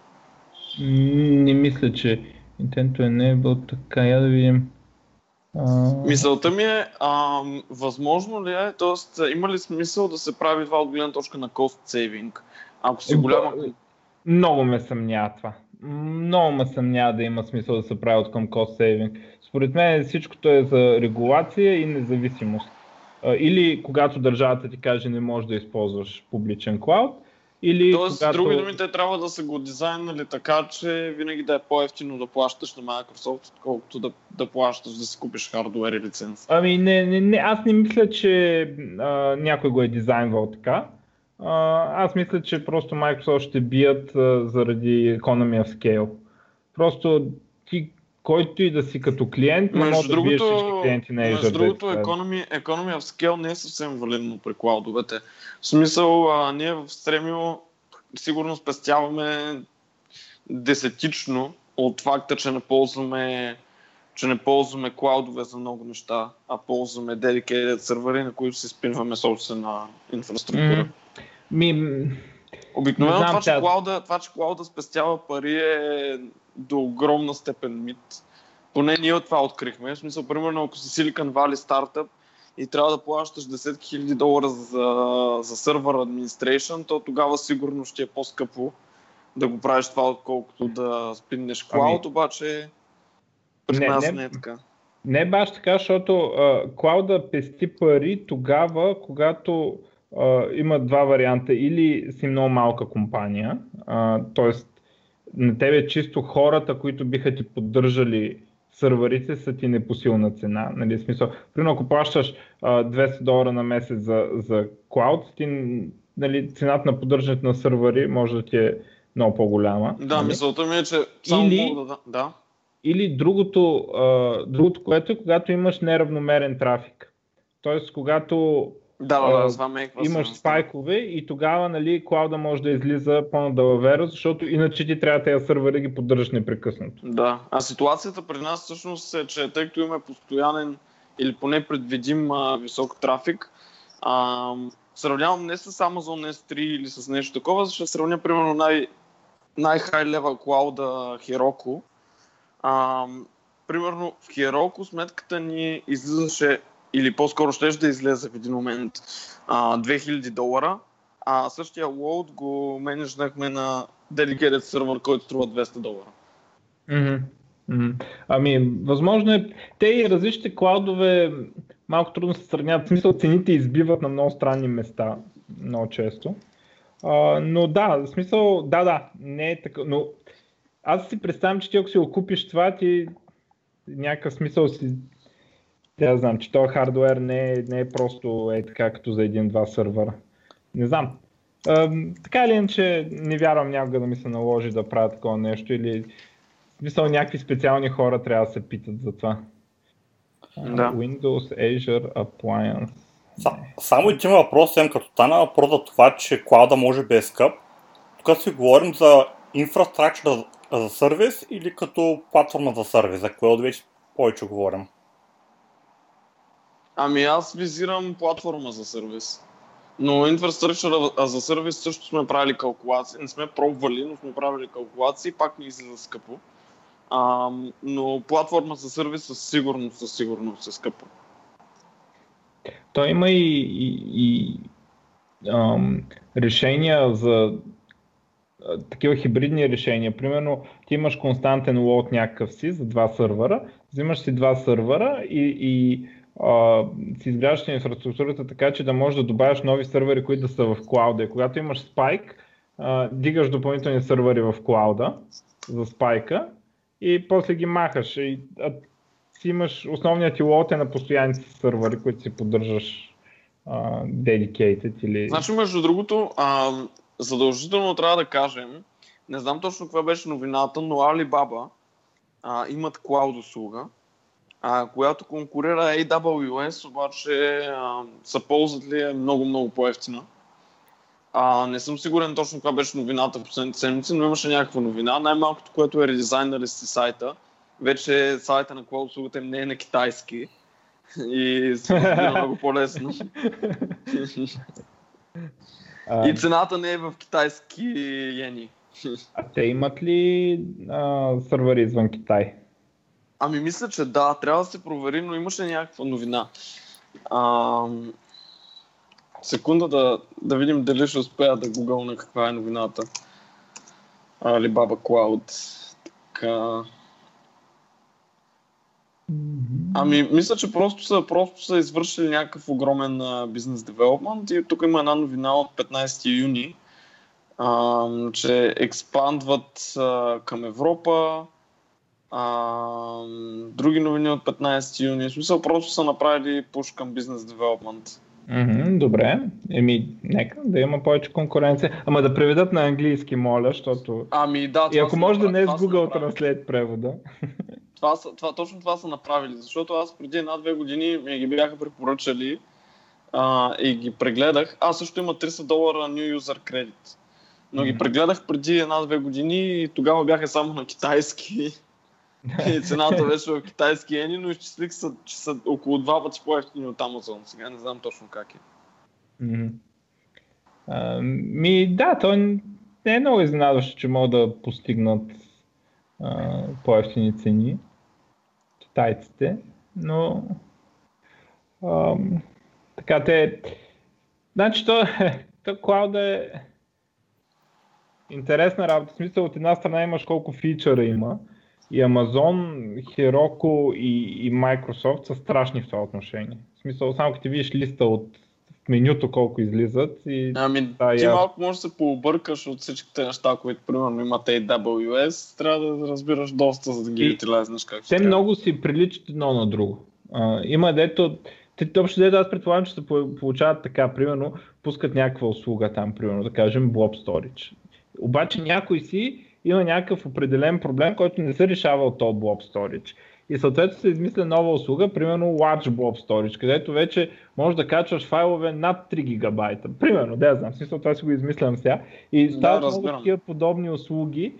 Не мисля, че Intent to Enable така, я да видим. Мисълта ми е, възможно ли е, т.е. има ли смисъл да се прави това от гледна точка на cost saving? Ако си голяма... Много ме съмнява това. Много ме съмнява да има смисъл да се прави от към cost saving. Според мен всичкото е за регулация и независимост. Или когато държавата ти каже не можеш да използваш публичен клауд, тоест, с други думи, те трябва да са го дизайнали така, че винаги да е по-евтино да плащаш на Microsoft, отколкото да плащаш да си купиш хардуер и лиценз. Аз не мисля, че някой го е дизайнвал така. Аз мисля, че просто Microsoft ще бият заради economy of scale. Просто ти, който и да си като клиент, не може да биеш всички клиенти на Azure. Между другото, economy of scale не е съвсем валидно при клаудовете. В смисъл, ние в Stremio сигурно спестяваме десетично от факта, че не ползваме клаудове за много неща, а ползваме dedicated сървъри, на които си спинваме собствена инфраструктура. Обикновено това, че клауда спестява пари е до огромна степен мит. Поне ние това открихме. В смисъл, примерно, ако си Silicon Valley стартъп и трябва да плащаш $10,000 за сервер administration, то тогава сигурно ще е по-скъпо да го правиш това, отколкото да спиннеш клауд, обаче при нас не е така. Не е баш така, защото клауда пести пари тогава, когато има два варианта. Или си много малка компания, т.е. на тебе чисто хората, които биха ти поддържали сървърите, са ти непосилна цена. Нали, в смисъл, примерно ако плащаш $200 на месец за клауд, нали, цената на поддържането на сървъри може да ти е много по-голяма. Да, нали? Мисълта ми е, че само мога да... Или другото, което е когато имаш неравномерен трафик. Тоест, когато с това мейква имаш сенс, да. спайкове и тогава, нали, клауда може да излиза по-надалавера, защото иначе ти трябва тези сървъри да ги поддържаш непрекъснато. Да, а ситуацията при нас всъщност е, че тъй като имаме постоянен или поне предвидим висок трафик, сравнявам не с Amazon S3 или с нещо такова, защото сравня примерно най-high level клауда Heroku. Примерно в Heroku сметката ни излизаше, или по-скоро ще да излезе в един момент, $2000, а същия лоуд го менеджнахме на dedicated сервер, който струва $200. Ами, възможно е, те и различните клаудове малко трудно се сравняват, в смисъл цените избиват на много странни места, много често. Но да, в смисъл, не е така, но аз си представям, че ти ако си го купиш това, ти някакъв смисъл си, да знам, че този хардуер не е просто така като за един-два сървъра. Не знам. Така или иначе не вярвам някога да ми се наложи да правя такова нещо или мисля, някакви специални хора трябва да се питат за това. Да. Windows Azure Appliance. Само един въпрос, като стана въпрос за това, че клауда може би е скъп. Тук си говорим за инфраструктура за сервис или като платформа за сервис, за кое от вече повече говорим? Ами аз визирам платформа за сервис. Но инфраструктура за сервис също сме правили калкулации. Не сме пробвали, но сме правили калкулации, пак не излиза скъпо. Но платформа за сервис със сигурност е скъпо. То има и решения за такива хибридни решения. Примерно ти имаш константен лоуд някакъв си за два сървъра, взимаш си два сървъра и си изграждаш инфраструктурата така, че да можеш да добавяш нови сървъри, които да са в клауда. И когато имаш спайк, дигаш допълнителни сървъри в клауда за спайка и после ги махаш. Си имаш основният ти лоуд е на постоянните сървъри, които си поддържаш dedicated или... Значи, между другото, задължително трябва да кажем, не знам точно каква беше новината, но Alibaba имат клауд услуга, която конкурира AWS, обаче са ползват ли е много по-евтина. Не съм сигурен точно каква беше новината в последните седмици, но имаше някаква новина. Най-малкото, което е редизайнали си сайта, вече сайта на клауд услугата им не е на китайски и се разбира много по-лесно. И цената не е в китайски йени. А те имат ли сървъри извън Китай? Ами мисля, че да, трябва да се провери, но имаше някаква новина. Секунда да видим дали ще успея да гугълна каква е новината. Alibaba Cloud. Така... Ами, мисля, че просто са извършили някакъв огромен бизнес девелопмент и тук има една новина от 15 юни, че експандват към Европа. Други новини от 15 юни. В смисъл, просто са направили пуш към бизнес девелопмент. Добре. Нека да има повече конкуренция. Ама да преведат на английски, моля, защото... Ами да, и ако може да не е с Google Translate превода. Точно това са направили, защото аз преди 1-2 години ми ги бяха препоръчали и ги прегледах. Аз също има $300 New User Credit. Но ги прегледах преди 1-2 години и тогава бяха само на китайски. И цената беше в китайски йени, но изчислих, че са около 2 пъти по-евтини от Amazon. Сега не знам точно как е. Да, то не е много изненадващо, че могат да постигнат по-евтини цени китайците, но така те... Значи то клауда е интересна работа. В смисъл, от една страна имаш колко фичъра има и Amazon, Heroku и Microsoft са страшни в това отношение. В смисъл, само като ти видиш листа от менюто колко излизат и... ти малко можеш да се пообъркаш от всичките неща, които примерно имат AWS, трябва да разбираш доста, за да ги утилайзнеш как ще. Те много си приличат едно на друго. Има дето... Общо дето аз предполагам, че се получават така, примерно, пускат някаква услуга там, примерно, да кажем Blob Storage. Обаче някой си има някакъв определен проблем, който не се решава от този Blob Storage. и съответно се измисля нова услуга, примерно Large Blob Storage, където вече можеш да качваш файлове над 3 гигабайта. Примерно, да знам, в смисъл това си го измислям сега. И стават много такива подобни услуги,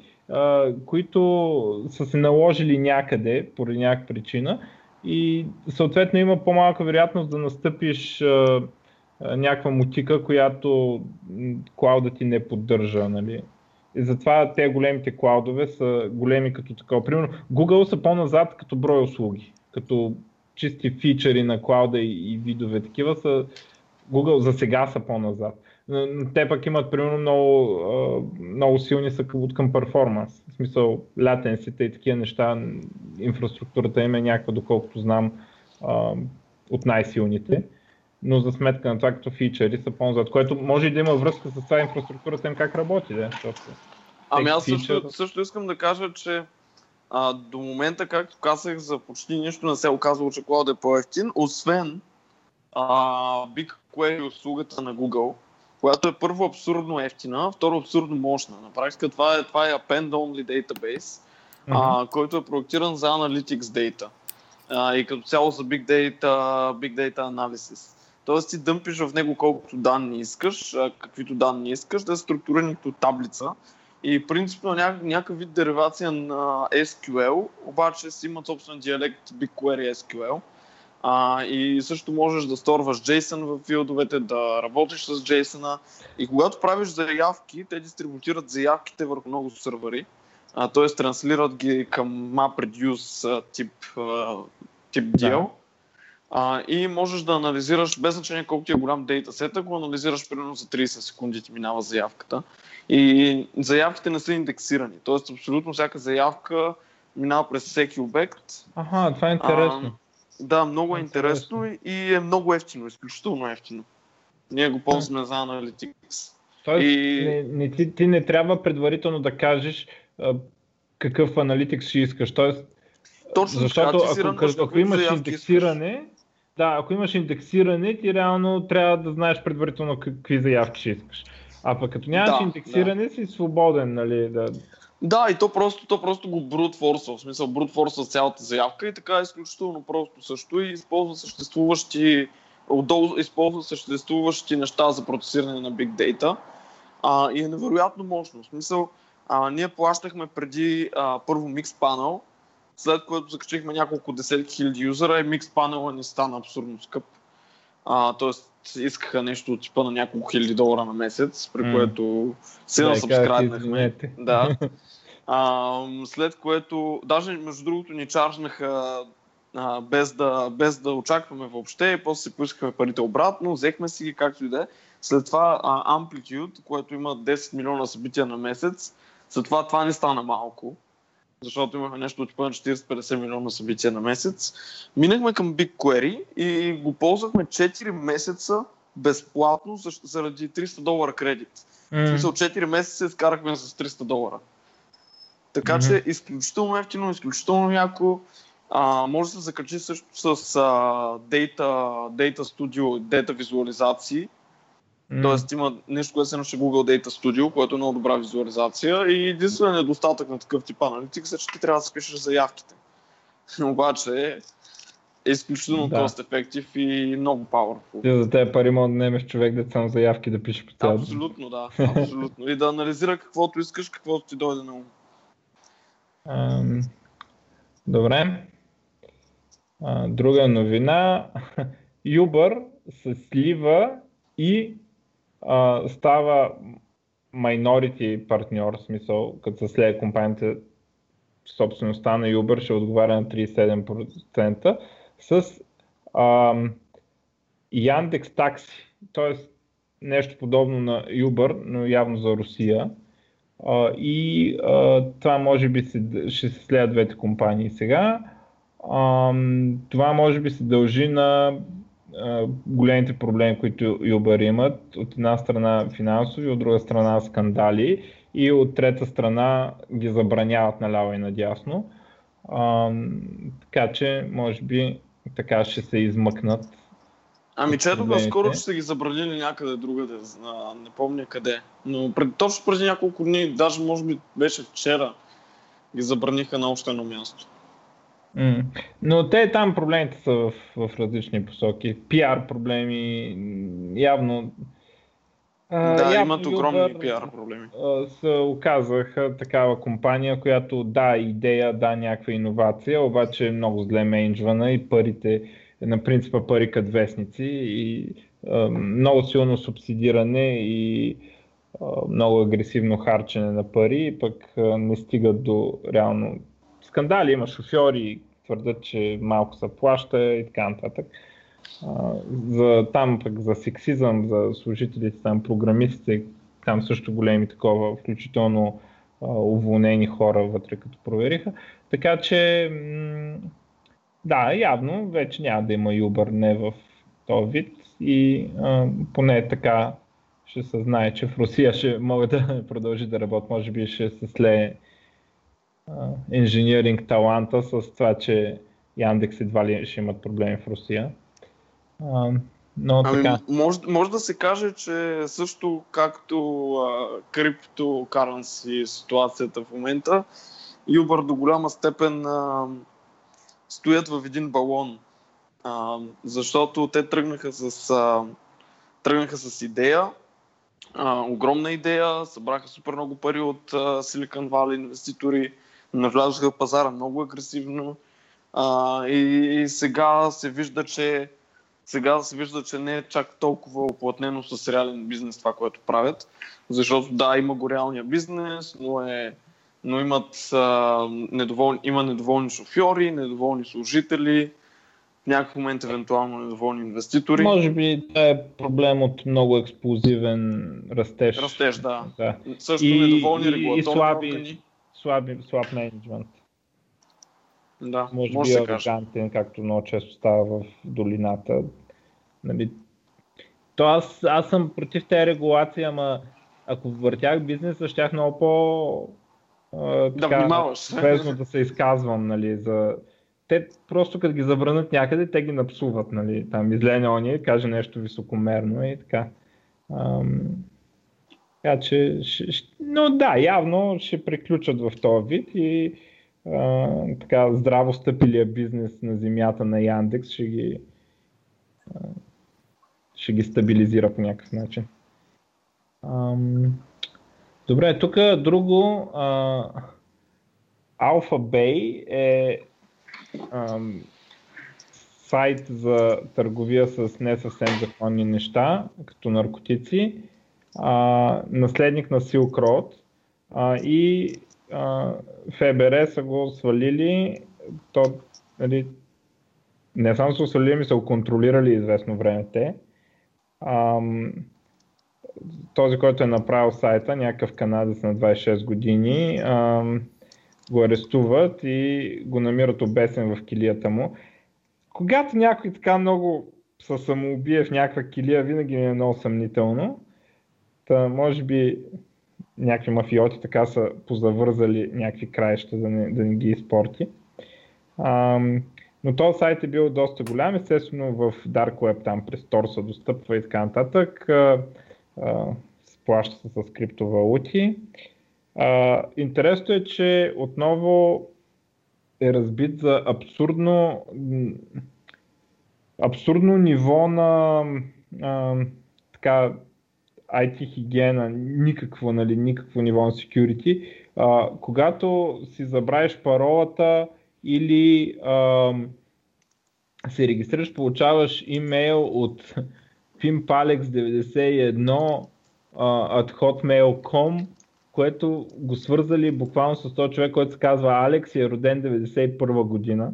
които са се наложили някъде, поради някаква причина, и съответно има по-малка вероятност да настъпиш някаква мутика, която клауда ти не поддържа, нали? И затова те големите клаудове са големи като такова. Примерно Google са по-назад като брой услуги, като чисти фичъри на клауда и видове такива са. Google за сега са по-назад. Но те пък имат примерно много силни са към перформанс. В смисъл latency и такива неща, инфраструктурата им е някаква, доколкото знам, от най-силните. Но за сметка на това като фичъри са по-назад, което може и да има връзка с това инфраструктурата им как работи. Да? Ами аз също искам да кажа, че до момента, както казах, за почти нищо не се е оказало, че клауд е по-евтин, освен BigQuery услугата на Google, която е първо абсурдно ефтина, второ абсурдно мощна. На практика това е append-only database, който е проектиран за Analytics Data и като цяло за Big Data Analysis. Тоест ти дъмпиш в него колкото данни искаш, каквито данни искаш, да е структурирани като таблица и принципно някакъв вид деривация на SQL, обаче си имат собствен диалект BigQuery SQL. И също можеш да сторваш JSON в филдовете, да работиш с JSON-а и когато правиш заявки, те дистрибутират заявките върху много сървъри, т.е. транслират ги към MapReduce тип DL. И можеш да анализираш, без значение колко ти е голям дейтасет, го анализираш примерно за 30 секунди ти минава заявката. И заявките не са индексирани, т.е. абсолютно всяка заявка минава през всеки обект. Това е интересно. Да, много е интересно и е много ефтино, изключително ефтино. Ние го ползваме за Analytics. Тоест, ти не трябва предварително да кажеш какъв аналитикс ще искаш. Тоест, точно, защото ако имаш индексиране, ако имаш индексиране, ти реално трябва да знаеш предварително какви заявки ще искаш. А пък като нямаш индексиране, си свободен, нали? Да, и то просто го брутфорсва, в смисъл брутфорсва цялата заявка и така е изключително просто също и използва съществуващи неща за процесиране на Big Data и е невероятно мощно. В смисъл, ние плащахме преди първо Mixpanel, след което закачихме няколко десетки хиляди юзера и Mixpanel ни стана абсурдно скъп. Тоест искаха нещо от типа на няколко хиляди долара на месец, при което се насъбскрайбнахме. Да. След което, даже между другото ни чаржнаха без да очакваме въобще, после си поискахме парите обратно, взехме си ги както и да е. След това Amplitude, което има 10 милиона събития на месец, след това не стана малко, защото имахме нещо от типа на 40-50 милиона събития на месец. Минахме към BigQuery и го ползвахме 4 месеца безплатно заради $300 кредит. В смисъл 4 месеца изкарахме с $300. Така че изключително ефтино, изключително яко. Може да се закачи също с Data Studio, Data визуализации. Тоест има нещо, което се нарича Google Data Studio, което е много добра визуализация и единствено недостатък на такъв тип аналитикс е, че ти трябва да спишеш заявките. Обаче е изключително cost effective и много powerful. За тези пари може да немеш човек да само заявки да пише по цяло. Абсолютно, да. Абсолютно. И да анализира каквото искаш, каквото ти дойде на ум. Добре. Друга новина. Uber се слива и става minority партньор, в смисъл, като се слее компанията, собствеността на Uber ще отговаря на 37%, с Яндекс Такси, т.е. нещо подобно на Uber, но явно за Русия. Това може би ще се слеят двете компании сега. Това може би се дължи на големите проблеми, които Uber имат. От една страна финансови, от друга страна скандали и от трета страна ги забраняват наляво и надясно. Така че може би така ще се измъкнат. Чето наскоро, че са ги забранили някъде другаде, не помня къде. Но точно преди няколко дни, даже може би беше вчера, ги забраниха на още едно място. М. Но те там проблемите са в различни посоки. PR проблеми, явно, Да, явно имат огромни Uber пиар проблеми. се оказаха такава компания, която да, идея, да, някаква иновация, обаче е много зле менеджвана и парите, на принципа пари кът вестници и много силно субсидиране и много агресивно харчене на пари, и пък не стигат до реално скандали. Има шофьори, твърдят, че малко се плаща и така нататък. За, там пък за сексизъм, за служителите, там програмистите, там също големи такова, включително уволнени хора вътре като провериха. Така че да, явно вече няма да има Uber не в този вид и поне така ще се знае, че в Русия ще могат да продължи да работят. Може би ще се слее инженеринг таланта с това, че Яндекс едва ли ще имат проблеми в Русия. Но така. Може да се каже, че също както криптокаранси ситуацията в момента, Uber до голяма степен стоят в един балон. Защото те тръгнаха с идея, огромна идея, събраха супер много пари от Silicon Valley инвеститори, навлязоха в пазара много агресивно и сега се вижда, че не е чак толкова оплътнено с реален бизнес това, което правят. Защото да, има го реалния бизнес, но има недоволни шофьори, недоволни служители, в някакъв момент евентуално недоволни инвеститори. Може би това е проблем от много експлозивен растеж. Растеж, да. Също и, недоволни регулаторни органи. Слаб менеджмент. Да, може би арогантен, както много често става в долината. Нали. То аз съм против тези регулации, ама ако въртях бизнеса, щях много безно да се изказвам, нали, те просто като ги забранят някъде, те ги напсуват, нали, там излезе ония, каже нещо високомерно и така. Така че, но да, явно ще приключат в този вид и така здраво стъпилия бизнес на земята на Яндекс ще ги стабилизира по някакъв начин. Добре, тук друго. Alphabay е сайт за търговия с не съвсем законни неща, като наркотици, наследник на Silk Road и ФБР са го свалили, нали, не само са го свалили, ми са го контролирали известно време те. Този, който е направил сайта, някакъв канадец на 26 години, го арестуват и го намират обесен в килията му. Когато някой така много се самоубие в някаква килия, винаги ми е много съмнително. Та, може би някакви мафиоти така са позавързали някакви краища да не ги изпорти. Но този сайт е бил доста голям, естествено в Dark Web там през Tor се достъпва и така нататък. Сплаща се с криптовалути. Интересно е, че отново е разбит за абсурдно ниво на така IT хигиена, никакво ниво на security. Когато си забравиш паролата или се регистрираш, получаваш имейл от pimpalex91 at hotmail.com, което го свързали буквално с този човек, който се казва Алекс и е роден 91 година,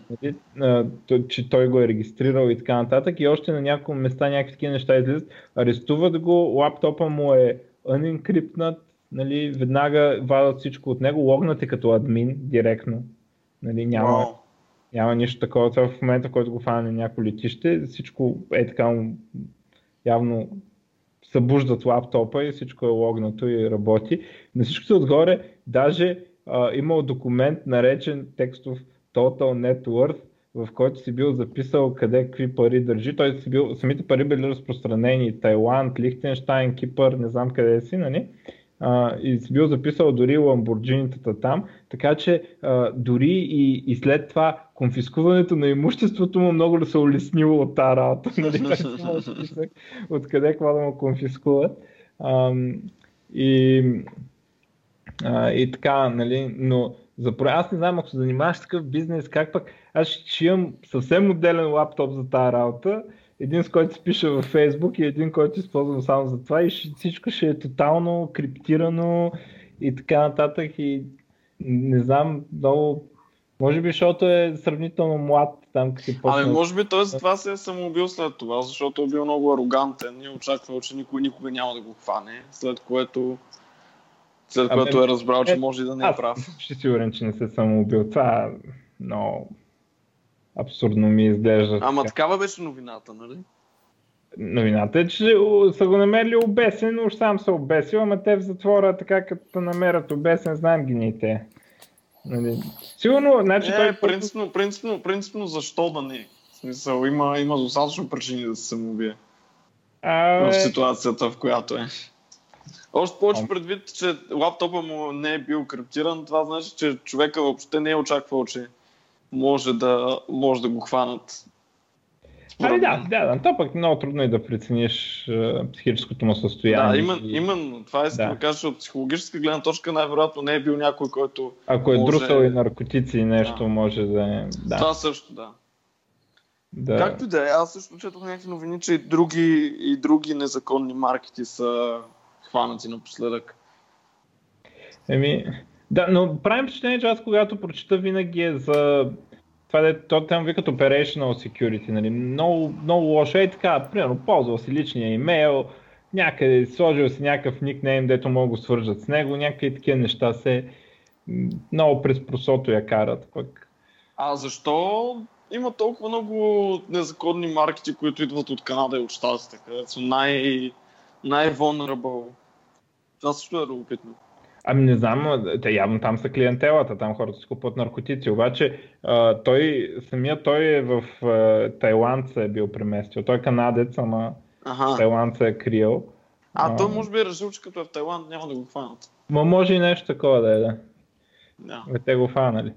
че той го е регистрирал и така нататък, и още на няколко места някакви такива неща излизат, арестуват го, лаптопа му е unencryptнат, нали, веднага вадат всичко от него, логнат е като админ директно, нали, няма нищо такова. Това в момента, в който го фана на някакво летище, всичко е така, явно събуждат лаптопа и всичко е логнато и работи. На всичкото отгоре даже имал документ, наречен текстов Total Net Worth, в който си бил записал къде какви пари държи. Той самите пари били разпространени Тайланд, Лихтенщайн, Кипър, не знам къде си, нали? и си бил записал дори ламборджинитата там, така че дори и след това конфискуването на имуществото му много да се улеснило от тази работа, нали, откъде какво да му конфискуват. И така, нали, но аз не знам, ако се занимаваш с такъв бизнес, как пък аз ще имам съвсем отделен лаптоп за тази работа, един с който се пише във Facebook и един, който използвам само за това и всичко ще е тотално криптирано и така нататък и не знам, много, може би, защото е сравнително млад там, като си почна. Може би той за това се е самоубил след това, защото е бил много арогантен и очаквал, че никой никога няма да го хване, след което е разбрал, че може и да не е прав. Аз ще сигурен, че не се самоубил. Това много абсурдно ми изглежда. Такава беше новината, нали? Новината е, че са го намерили обесен, уж сам се обесил, ама те в затвора, така като намерят обесен, знаем ги ние те. Нали? Сигурно, значи принципно защо да не? В смисъл, има достатъчно причини да се самоубие. В ситуацията, в която е. Още повече предвид, че лаптопа му не е бил криптиран, това значи, че човека въобще не е очаквал, че може да го хванат. То пък много трудно е да прецениш психическото му състояние. Именно. Това искам да кажа, от психологическа гледна точка най-вероятно не е бил някой, който ако е друсал и наркотици и нещо, може да е... Да. Това също, да. Както и да е, аз също четох някакви новини, че и други незаконни маркети са хванати напоследък. Да, но правим впечатление, че аз когато прочета винаги е за това, там викат Operational Security, нали, много, много лошо е така, примерно ползвал си личния имейл, някъде сложил си някакъв никнейм, дето могат го свържат с него, някакви такива неща се много през просото я карат пък. Защо има толкова много незаконни маркети, които идват от Канада и от Щатите, където са най-vulnerable? Това също е любопитно. Не знам, те явно там са клиентелата, там хората си купуват наркотици, обаче той е в Тайланд се е бил преместил. Той е канадец, ама Тайланд се е крил. Той може би е решил, че като е в Тайланд няма да го хванат. Може и нещо такова да е, да. Те го хванали.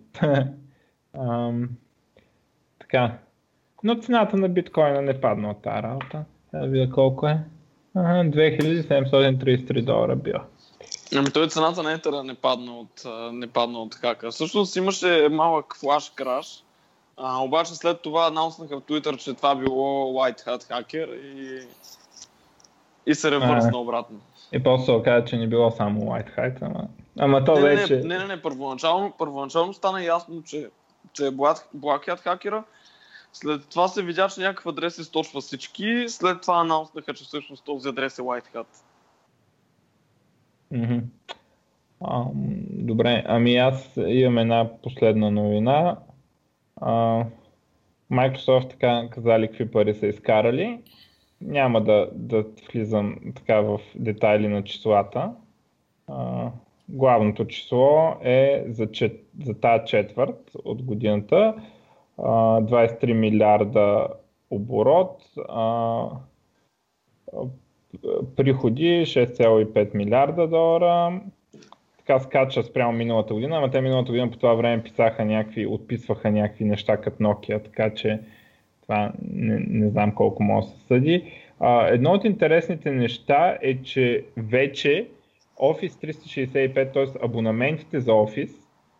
Така. Но цената на биткоина не падна от тази работа. Да видя колко е. $2733 била. Той цената на Етера не падна от хака. Всъщност имаше малък флаш краш, обаче след това анонснаха в Twitter, че това било White Hat хакер и се ревърсна обратно. И после се оказа, че не било само White Hat, ама то вече... Не, първоначално стана ясно, че е Black Hat хакера. След това се видя, че някакъв адрес източва всички, след това анонснаха, че всъщност този адрес е White Hat. Добре, аз имам една последна новина. Microsoft така казали какви пари са изкарали. Няма да влизам така в детайли на числата. Главното число е за тази четвърт от годината 23 милиарда оборот, приходи 6,5 милиарда долара. Така скача спрямо миналата година, ама те миналата година по това време отписваха някакви неща като Nokia, така че това не знам колко може да се съди. Едно от интересните неща е, че вече Office 365, т.е. абонаментите за Office,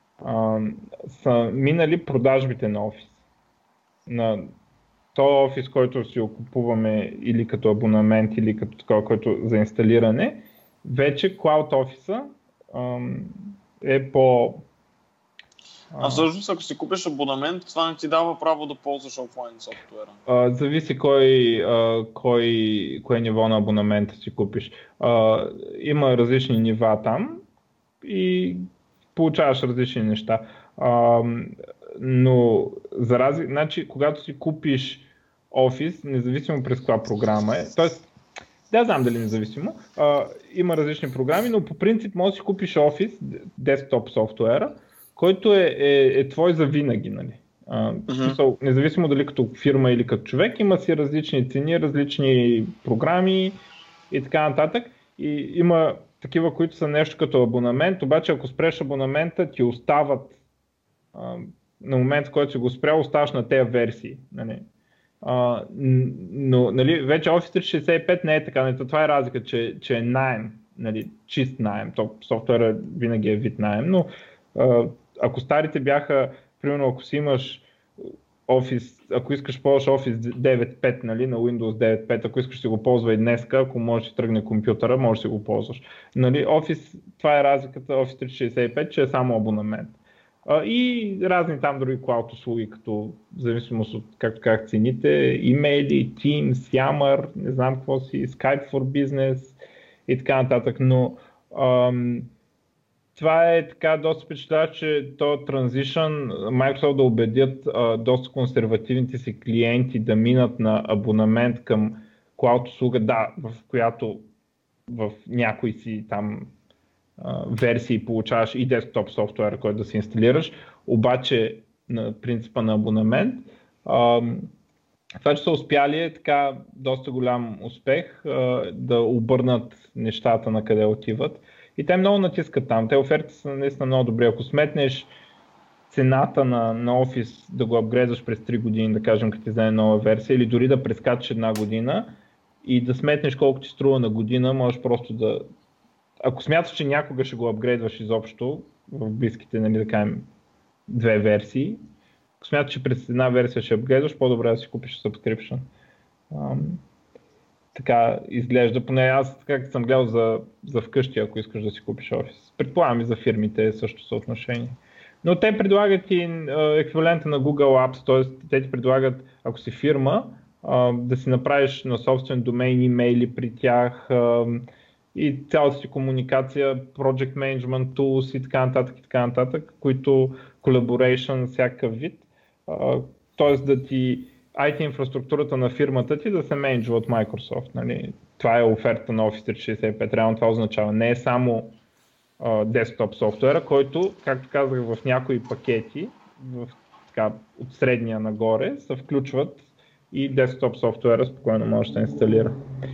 са минали продажбите на Office. На този офис, който си купуваме или като абонамент, или като такова, който за инсталиране, вече Cloud Office е по... всъщност, ако си купиш абонамент, това не ти дава право да ползваш офлайн софтуера. Зависи кое ниво на абонамента си купиш. Има различни нива там и получаваш различни неща. Но значи, когато си купиш Office, независимо през каква програма е, т.е. да знам дали независимо, има различни програми, но по принцип можеш да си купиш Office, десктоп софтуера, който е твой за винаги, нали? Независимо дали като фирма или като човек, има си различни цени, различни програми и така нататък. И има такива, които са нещо като абонамент, обаче ако спреш абонамента, ти остават на момент, в който си го спрял, оставаш на тези версии. Нали? Но нали, вече Office 365 не е така, нали? Това е разлика, че е наем, нали? Чист наем, софтуера винаги е вид наем, но ако старите бяха, примерно ако си имаш Office, ако искаш да ползваш Office 9.5, нали, на Windows 9.5, ако искаш да го ползва и днеска, ако можеш да тръгне компютъра, можеш да си го ползваш. Нали, Office, това е разликата, Office 365, че е само абонамент. И разни там други cloud услуги, като в зависимост от, както казах, цените, имейли, Teams, Yammer, не знам какво си, Skype for Business и така нататък, но това е така доста впечатлява, че то Transition, Microsoft да убедят доста консервативните си клиенти да минат на абонамент към cloud услуга, да, в която в някои си там версии получаваш и десктоп софтуера, който да си инсталираш, обаче на принципа на абонамент. Това, че са успяли е така доста голям успех да обърнат нещата на къде отиват. И те много натискат там. Те оферти са наистина много добри. Ако сметнеш цената на Office да го апгрейдваш през 3 години, да кажем, като ти вземе нова версия, или дори да прескачаш една година и да сметнеш колко ти струва на година, можеш просто да... Ако смяташ, че някога ще го апгрейдваш изобщо в близките, нали, да кажем, 2 версии, ако смяташ, че през една версия ще апгрейдваш, по-добре да си купиш subscription. Така изглежда, поне аз така съм гледал за вкъщи, ако искаш да си купиш офис. Предполагам и за фирмите е също съотношение. Но те предлагат и еквивалента на Google Apps, т.е. те ти предлагат, ако си фирма, да си направиш на собствен домейн имейли при тях и цялата си комуникация, project management tools и така нататък, които collaboration всякакъв вид. Т.е. да ти IT инфраструктурата на фирмата ти да се менеджва от Microsoft. Нали? Това е оферта на Office 365. Реално това означава. Не е само десктоп софтуера, който, както казах, в някои пакети, така, от средния нагоре, се включват и десктоп софтуера, спокойно може да се инсталира.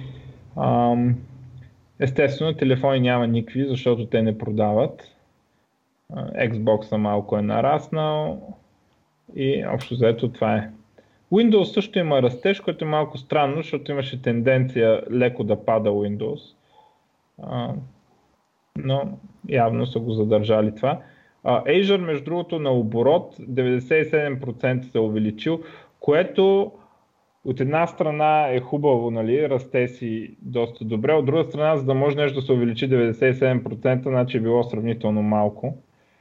Естествено, телефони няма никакви, защото те не продават. Xbox малко е нараснал и общо взето това е. Windows също има растеж, което е малко странно, защото имаше тенденция леко да пада Windows. Но явно са го задържали това. Azure, между другото, на оборот 97% се увеличил, което от една страна е хубаво, нали, расте си доста добре, от друга страна, за да може нещо да се увеличи 97%, значи е било сравнително малко.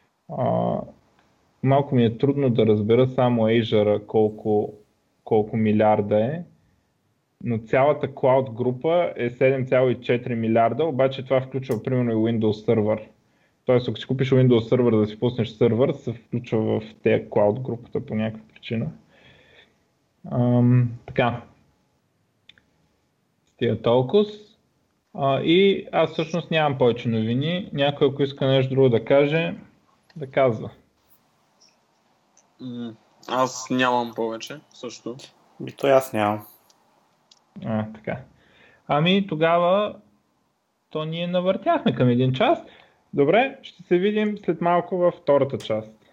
Малко ми е трудно да разбера само Azure колко милиарда е, но цялата Cloud група е 7,4 милиарда, обаче това включва примерно и Windows Server. Тоест, ако си купиш Windows Server да си пуснеш сервер, се включва в тези Cloud групата по някаква причина. Така. Стига толкова. И аз всъщност нямам повече новини. Някой, ако иска нещо друго да каже, да казва. Аз нямам повече, също. И то аз нямам. Така. Ами тогава то ние навъртяхме към 1 час. Добре, ще се видим след малко във втората част.